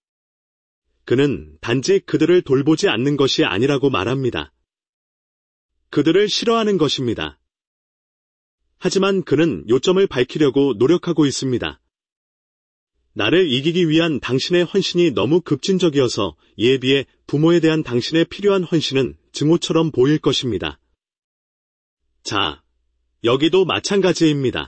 그는 단지 그들을 돌보지 않는 것이 아니라고 말합니다. 그들을 싫어하는 것입니다. 하지만 그는 요점을 밝히려고 노력하고 있습니다. 나를 이기기 위한 당신의 헌신이 너무 급진적이어서 이에 비해 부모에 대한 당신의 필요한 헌신은 증오처럼 보일 것입니다. 자, 여기도 마찬가지입니다.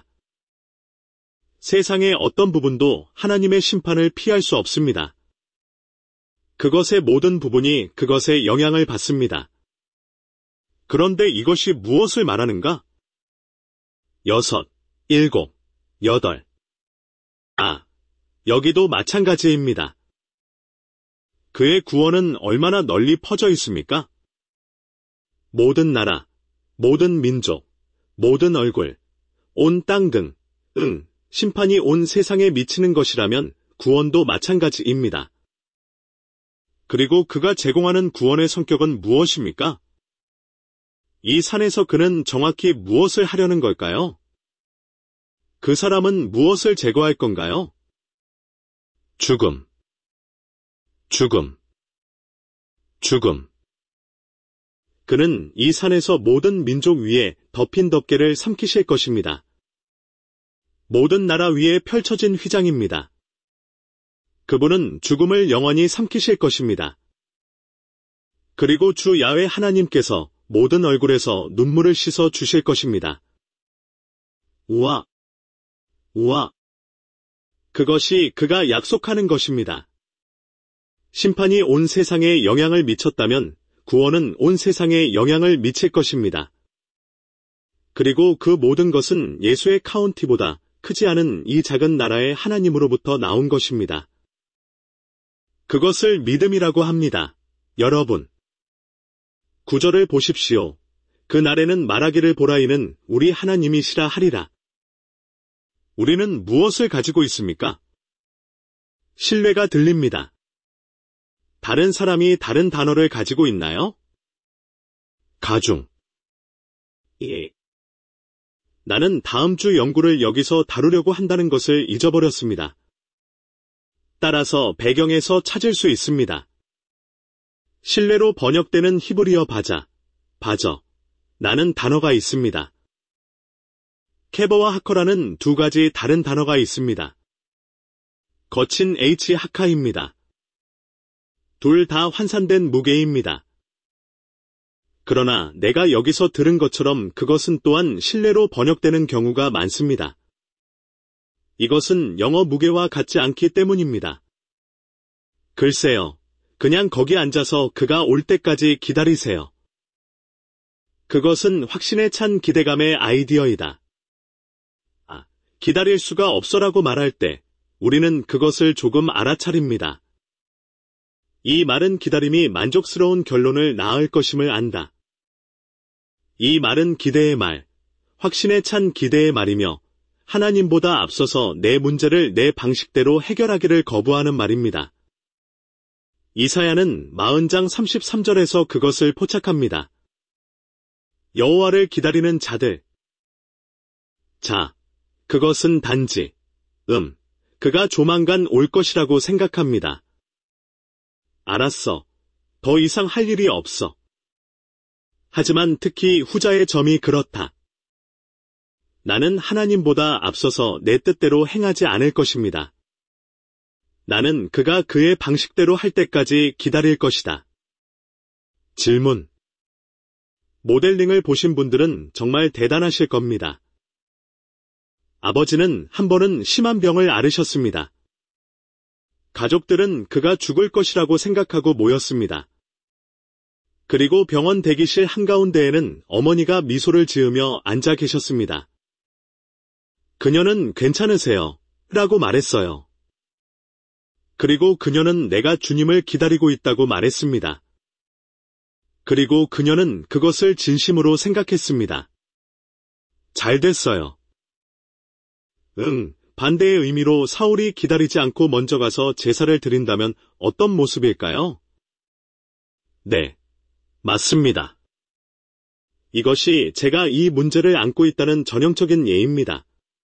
세상의 어떤 부분도 하나님의 심판을 피할 수 없습니다. 그것의 모든 부분이 그것에 영향을 받습니다. 그런데 이것이 무엇을 말하는가? 여섯, 일곱, 여덟. 아, 여기도 마찬가지입니다. 그의 구원은 얼마나 널리 퍼져 있습니까? 모든 나라, 모든 민족, 모든 얼굴, 온 땅 등, 응, 심판이 온 세상에 미치는 것이라면 구원도 마찬가지입니다. 그리고 그가 제공하는 구원의 성격은 무엇입니까? 이 산에서 그는 정확히 무엇을 하려는 걸까요? 그 사람은 무엇을 제거할 건가요? 죽음, 죽음, 죽음. 그는 이 산에서 모든 민족 위에 덮인 덮개를 삼키실 것입니다. 모든 나라 위에 펼쳐진 휘장입니다. 그분은 죽음을 영원히 삼키실 것입니다. 그리고 주 야훼 하나님께서 모든 얼굴에서 눈물을 씻어 주실 것입니다. 우와, 우와. 그것이 그가 약속하는 것입니다. 심판이 온 세상에 영향을 미쳤다면 구원은 온 세상에 영향을 미칠 것입니다. 그리고 그 모든 것은 예수의 카운티보다 크지 않은 이 작은 나라의 하나님으로부터 나온 것입니다. 그것을 믿음이라고 합니다. 여러분. 구절을 보십시오. 그 날에는 말하기를 보라 이는 우리 하나님이시라 하리라. 우리는 무엇을 가지고 있습니까? 신뢰가 들립니다. 다른 사람이 다른 단어를 가지고 있나요? 가중. 예. 나는 다음 주 연구를 여기서 다루려고 한다는 것을 잊어버렸습니다. 따라서 배경에서 찾을 수 있습니다. 신뢰로 번역되는 히브리어 바자, 바저. 나는 단어가 있습니다. 캐버와 하커라는 두 가지 다른 단어가 있습니다. 거친 H 하카입니다. 둘 다 환산된 무게입니다. 그러나 내가 여기서 들은 것처럼 그것은 또한 실내로 번역되는 경우가 많습니다. 이것은 영어 무게와 같지 않기 때문입니다. 글쎄요, 그냥 거기 앉아서 그가 올 때까지 기다리세요. 그것은 확신에 찬 기대감의 아이디어이다. 아, 기다릴 수가 없어라고 말할 때 우리는 그것을 조금 알아차립니다. 이 말은 기다림이 만족스러운 결론을 낳을 것임을 안다. 이 말은 기대의 말, 확신에 찬 기대의 말이며 하나님보다 앞서서 내 문제를 내 방식대로 해결하기를 거부하는 말입니다. 이사야는 사십 장 삼십삼 절에서 그것을 포착합니다. 여호와를 기다리는 자들. 자, 그것은 단지, 음, 그가 조만간 올 것이라고 생각합니다. 알았어. 더 이상 할 일이 없어. 하지만 특히 후자의 점이 그렇다. 나는 하나님보다 앞서서 내 뜻대로 행하지 않을 것입니다. 나는 그가 그의 방식대로 할 때까지 기다릴 것이다. 질문. 모델링을 보신 분들은 정말 대단하실 겁니다. 아버지는 한 번은 심한 병을 앓으셨습니다. 가족들은 그가 죽을 것이라고 생각하고 모였습니다. 그리고 병원 대기실 한가운데에는 어머니가 미소를 지으며 앉아 계셨습니다. 그녀는 괜찮으세요? 라고 말했어요. 그리고 그녀는 내가 주님을 기다리고 있다고 말했습니다. 그리고 그녀는 그것을 진심으로 생각했습니다. 잘 됐어요. 응, 반대의 의미로 사울이 기다리지 않고 먼저 가서 제사를 드린다면 어떤 모습일까요? 네, 맞습니다. 이것이 제가 이 문제를 안고 있다는 전형적인 예입니다.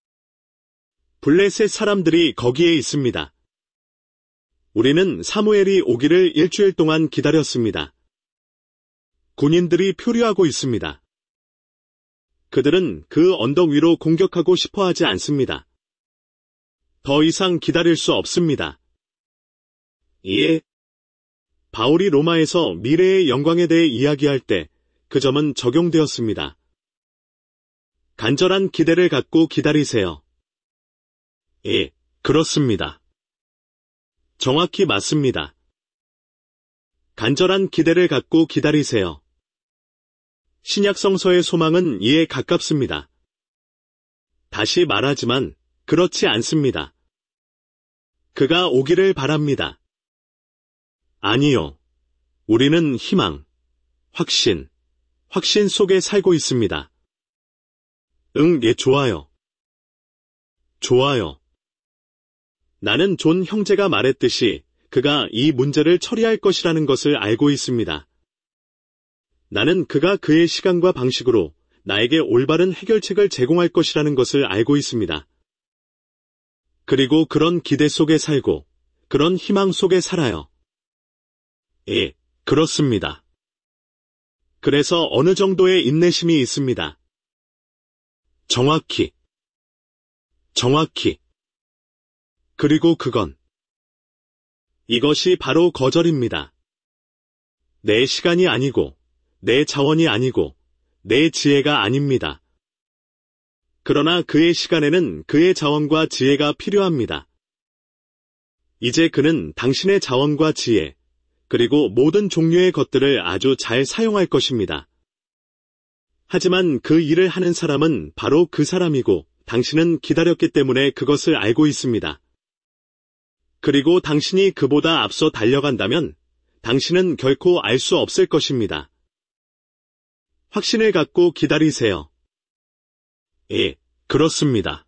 블레셋 사람들이 거기에 있습니다. 우리는 사무엘이 오기를 일주일 동안 기다렸습니다. 군인들이 표류하고 있습니다. 그들은 그 언덕 위로 공격하고 싶어 하지 않습니다. 더 이상 기다릴 수 없습니다. 예. 바울이 로마에서 미래의 영광에 대해 이야기할 때 그 점은 적용되었습니다. 간절한 기대를 갖고 기다리세요. 예, 그렇습니다. 정확히 맞습니다. 간절한 기대를 갖고 기다리세요. 신약성서의 소망은 이에 가깝습니다. 다시 말하지만 그렇지 않습니다. 그가 오기를 바랍니다. 아니요. 우리는 희망, 확신, 확신 속에 살고 있습니다. 응, 예, 좋아요. 좋아요. 나는 존 형제가 말했듯이 그가 이 문제를 처리할 것이라는 것을 알고 있습니다. 나는 그가 그의 시간과 방식으로 나에게 올바른 해결책을 제공할 것이라는 것을 알고 있습니다. 그리고 그런 기대 속에 살고 그런 희망 속에 살아요. 예, 그렇습니다. 그래서 어느 정도의 인내심이 있습니다. 정확히. 정확히. 그리고 그건 이것이 바로 거절입니다. 내 시간이 아니고 내 자원이 아니고 내 지혜가 아닙니다. 그러나 그의 시간에는 그의 자원과 지혜가 필요합니다. 이제 그는 당신의 자원과 지혜, 그리고 모든 종류의 것들을 아주 잘 사용할 것입니다. 하지만 그 일을 하는 사람은 바로 그 사람이고 당신은 기다렸기 때문에 그것을 알고 있습니다. 그리고 당신이 그보다 앞서 달려간다면 당신은 결코 알 수 없을 것입니다. 확신을 갖고 기다리세요. 예, 그렇습니다.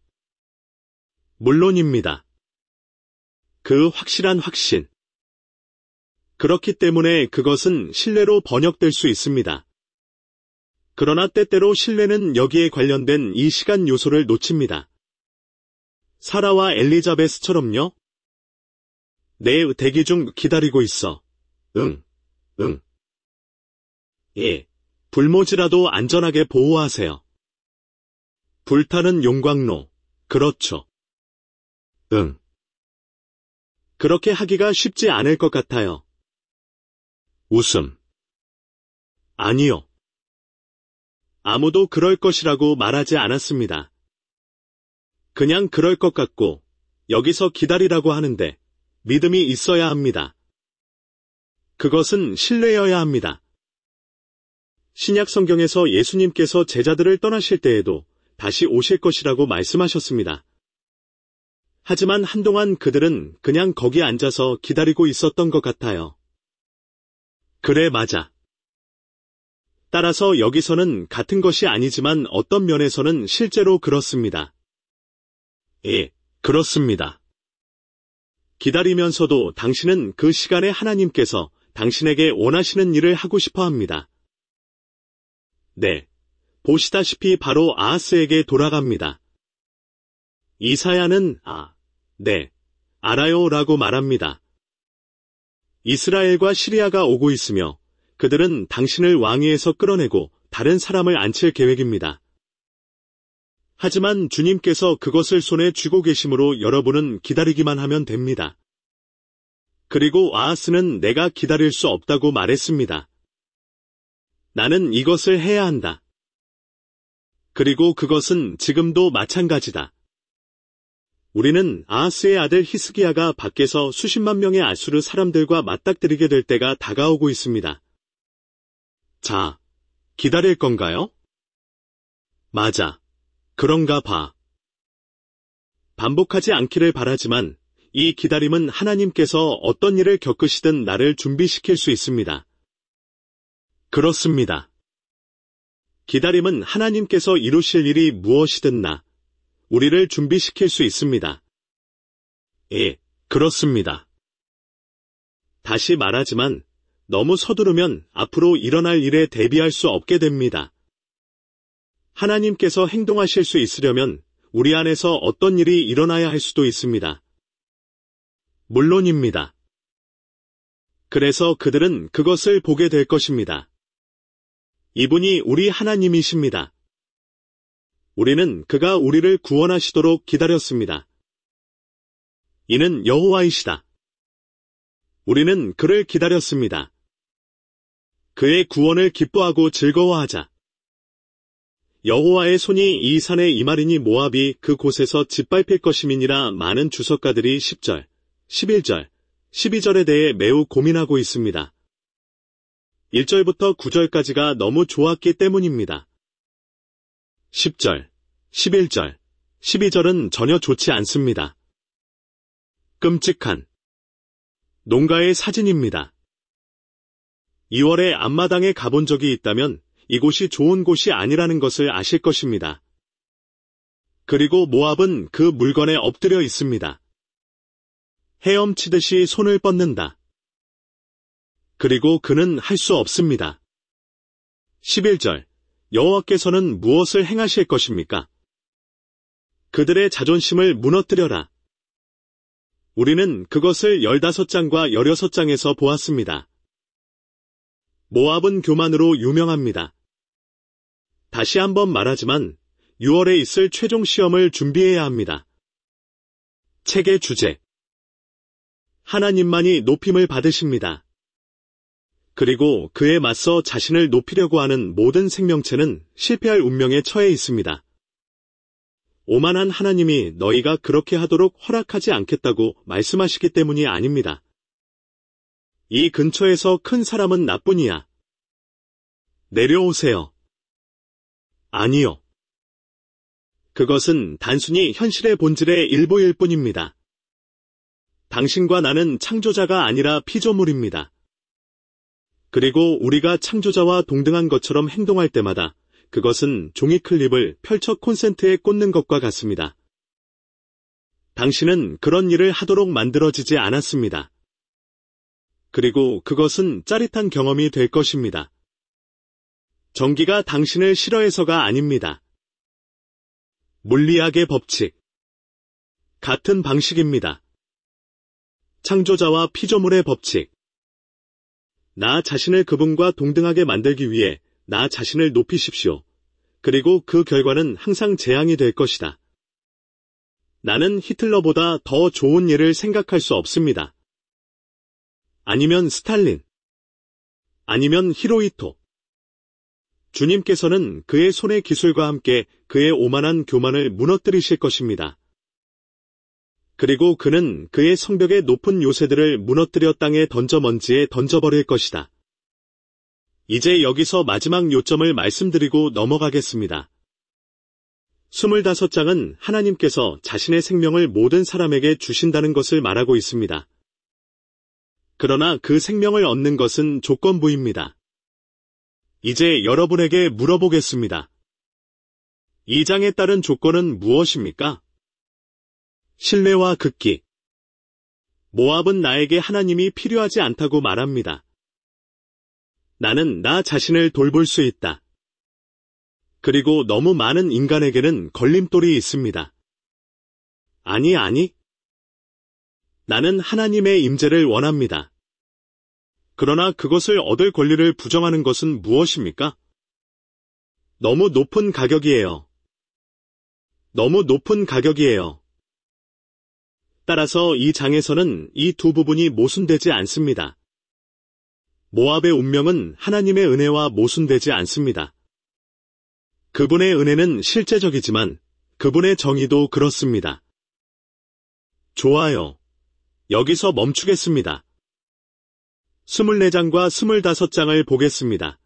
물론입니다. 그 확실한 확신. 그렇기 때문에 그것은 신뢰로 번역될 수 있습니다. 그러나 때때로 신뢰는 여기에 관련된 이 시간 요소를 놓칩니다. 사라와 엘리자베스처럼요? 내 대기 중 기다리고 있어. 응, 응. 예, 불모지라도 안전하게 보호하세요. 불타는 용광로, 그렇죠. 응. 그렇게 하기가 쉽지 않을 것 같아요. 웃음. 아니요. 아무도 그럴 것이라고 말하지 않았습니다. 그냥 그럴 것 같고, 여기서 기다리라고 하는데, 믿음이 있어야 합니다. 그것은 신뢰여야 합니다. 신약 성경에서 예수님께서 제자들을 떠나실 때에도 다시 오실 것이라고 말씀하셨습니다. 하지만 한동안 그들은 그냥 거기 앉아서 기다리고 있었던 것 같아요. 그래, 맞아. 따라서 여기서는 같은 것이 아니지만 어떤 면에서는 실제로 그렇습니다. 예, 그렇습니다. 기다리면서도 당신은 그 시간에 하나님께서 당신에게 원하시는 일을 하고 싶어 합니다. 네, 보시다시피 바로 아하스에게 돌아갑니다. 이사야는 아, 네, 알아요 라고 말합니다. 이스라엘과 시리아가 오고 있으며 그들은 당신을 왕위에서 끌어내고 다른 사람을 앉힐 계획입니다. 하지만 주님께서 그것을 손에 쥐고 계심으로 여러분은 기다리기만 하면 됩니다. 그리고 아하스는 내가 기다릴 수 없다고 말했습니다. 나는 이것을 해야 한다. 그리고 그것은 지금도 마찬가지다. 우리는 아하스의 아들 히스기야가 밖에서 수십만 명의 아수르 사람들과 맞닥뜨리게 될 때가 다가오고 있습니다. 자, 기다릴 건가요? 맞아. 그런가 봐. 반복하지 않기를 바라지만 이 기다림은 하나님께서 어떤 일을 겪으시든 나를 준비시킬 수 있습니다. 그렇습니다. 기다림은 하나님께서 이루실 일이 무엇이든 나, 우리를 준비시킬 수 있습니다. 예, 그렇습니다. 다시 말하지만 너무 서두르면 앞으로 일어날 일에 대비할 수 없게 됩니다. 하나님께서 행동하실 수 있으려면 우리 안에서 어떤 일이 일어나야 할 수도 있습니다. 물론입니다. 그래서 그들은 그것을 보게 될 것입니다. 이분이 우리 하나님이십니다. 우리는 그가 우리를 구원하시도록 기다렸습니다. 이는 여호와이시다. 우리는 그를 기다렸습니다. 그의 구원을 기뻐하고 즐거워하자. 여호와의 손이 이 산에 임하리니 모압이 그곳에서 짓밟힐 것임이니라. 많은 주석가들이 십 절, 십일 절, 십이 절에 대해 매우 고민하고 있습니다. 일 절부터 구 절까지가 너무 좋았기 때문입니다. 십 절, 십일 절, 십이 절은 전혀 좋지 않습니다. 끔찍한 농가의 사진입니다. 이월에 앞마당에 가본 적이 있다면 이곳이 좋은 곳이 아니라는 것을 아실 것입니다. 그리고 모압은 그 물건에 엎드려 있습니다. 헤엄치듯이 손을 뻗는다. 그리고 그는 할 수 없습니다. 십일 절, 여호와께서는 무엇을 행하실 것입니까? 그들의 자존심을 무너뜨려라. 우리는 그것을 열다섯 장과 열여섯 장에서 보았습니다. 모압은 교만으로 유명합니다. 다시 한번 말하지만 유월에 있을 최종 시험을 준비해야 합니다. 책의 주제. 하나님만이 높임을 받으십니다. 그리고 그에 맞서 자신을 높이려고 하는 모든 생명체는 실패할 운명에 처해 있습니다. 오만한 하나님이 너희가 그렇게 하도록 허락하지 않겠다고 말씀하시기 때문이 아닙니다. 이 근처에서 큰 사람은 나뿐이야. 내려오세요. 아니요. 그것은 단순히 현실의 본질의 일부일 뿐입니다. 당신과 나는 창조자가 아니라 피조물입니다. 그리고 우리가 창조자와 동등한 것처럼 행동할 때마다 그것은 종이클립을 펼쳐 콘센트에 꽂는 것과 같습니다. 당신은 그런 일을 하도록 만들어지지 않았습니다. 그리고 그것은 짜릿한 경험이 될 것입니다. 전기가 당신을 싫어해서가 아닙니다. 물리학의 법칙. 같은 방식입니다. 창조자와 피조물의 법칙. 나 자신을 그분과 동등하게 만들기 위해 나 자신을 높이십시오. 그리고 그 결과는 항상 재앙이 될 것이다. 나는 히틀러보다 더 좋은 예를 생각할 수 없습니다. 아니면 스탈린. 아니면 히로히토. 주님께서는 그의 손의 기술과 함께 그의 오만한 교만을 무너뜨리실 것입니다. 그리고 그는 그의 성벽의 높은 요새들을 무너뜨려 땅에 던져 먼지에 던져버릴 것이다. 이제 여기서 마지막 요점을 말씀드리고 넘어가겠습니다. 스물다섯 장은 하나님께서 자신의 생명을 모든 사람에게 주신다는 것을 말하고 있습니다. 그러나 그 생명을 얻는 것은 조건부입니다. 이제 여러분에게 물어보겠습니다. 이 장에 따른 조건은 무엇입니까? 신뢰와 극기. 모압은 나에게 하나님이 필요하지 않다고 말합니다. 나는 나 자신을 돌볼 수 있다. 그리고 너무 많은 인간에게는 걸림돌이 있습니다. 아니, 아니. 나는 하나님의 임재를 원합니다. 그러나 그것을 얻을 권리를 부정하는 것은 무엇입니까? 너무 높은 가격이에요. 너무 높은 가격이에요. 따라서 이 장에서는 이 두 부분이 모순되지 않습니다. 모압의 운명은 하나님의 은혜와 모순되지 않습니다. 그분의 은혜는 실제적이지만 그분의 정의도 그렇습니다. 좋아요. 여기서 멈추겠습니다. 스물네 장과 스물다섯 장을 보겠습니다.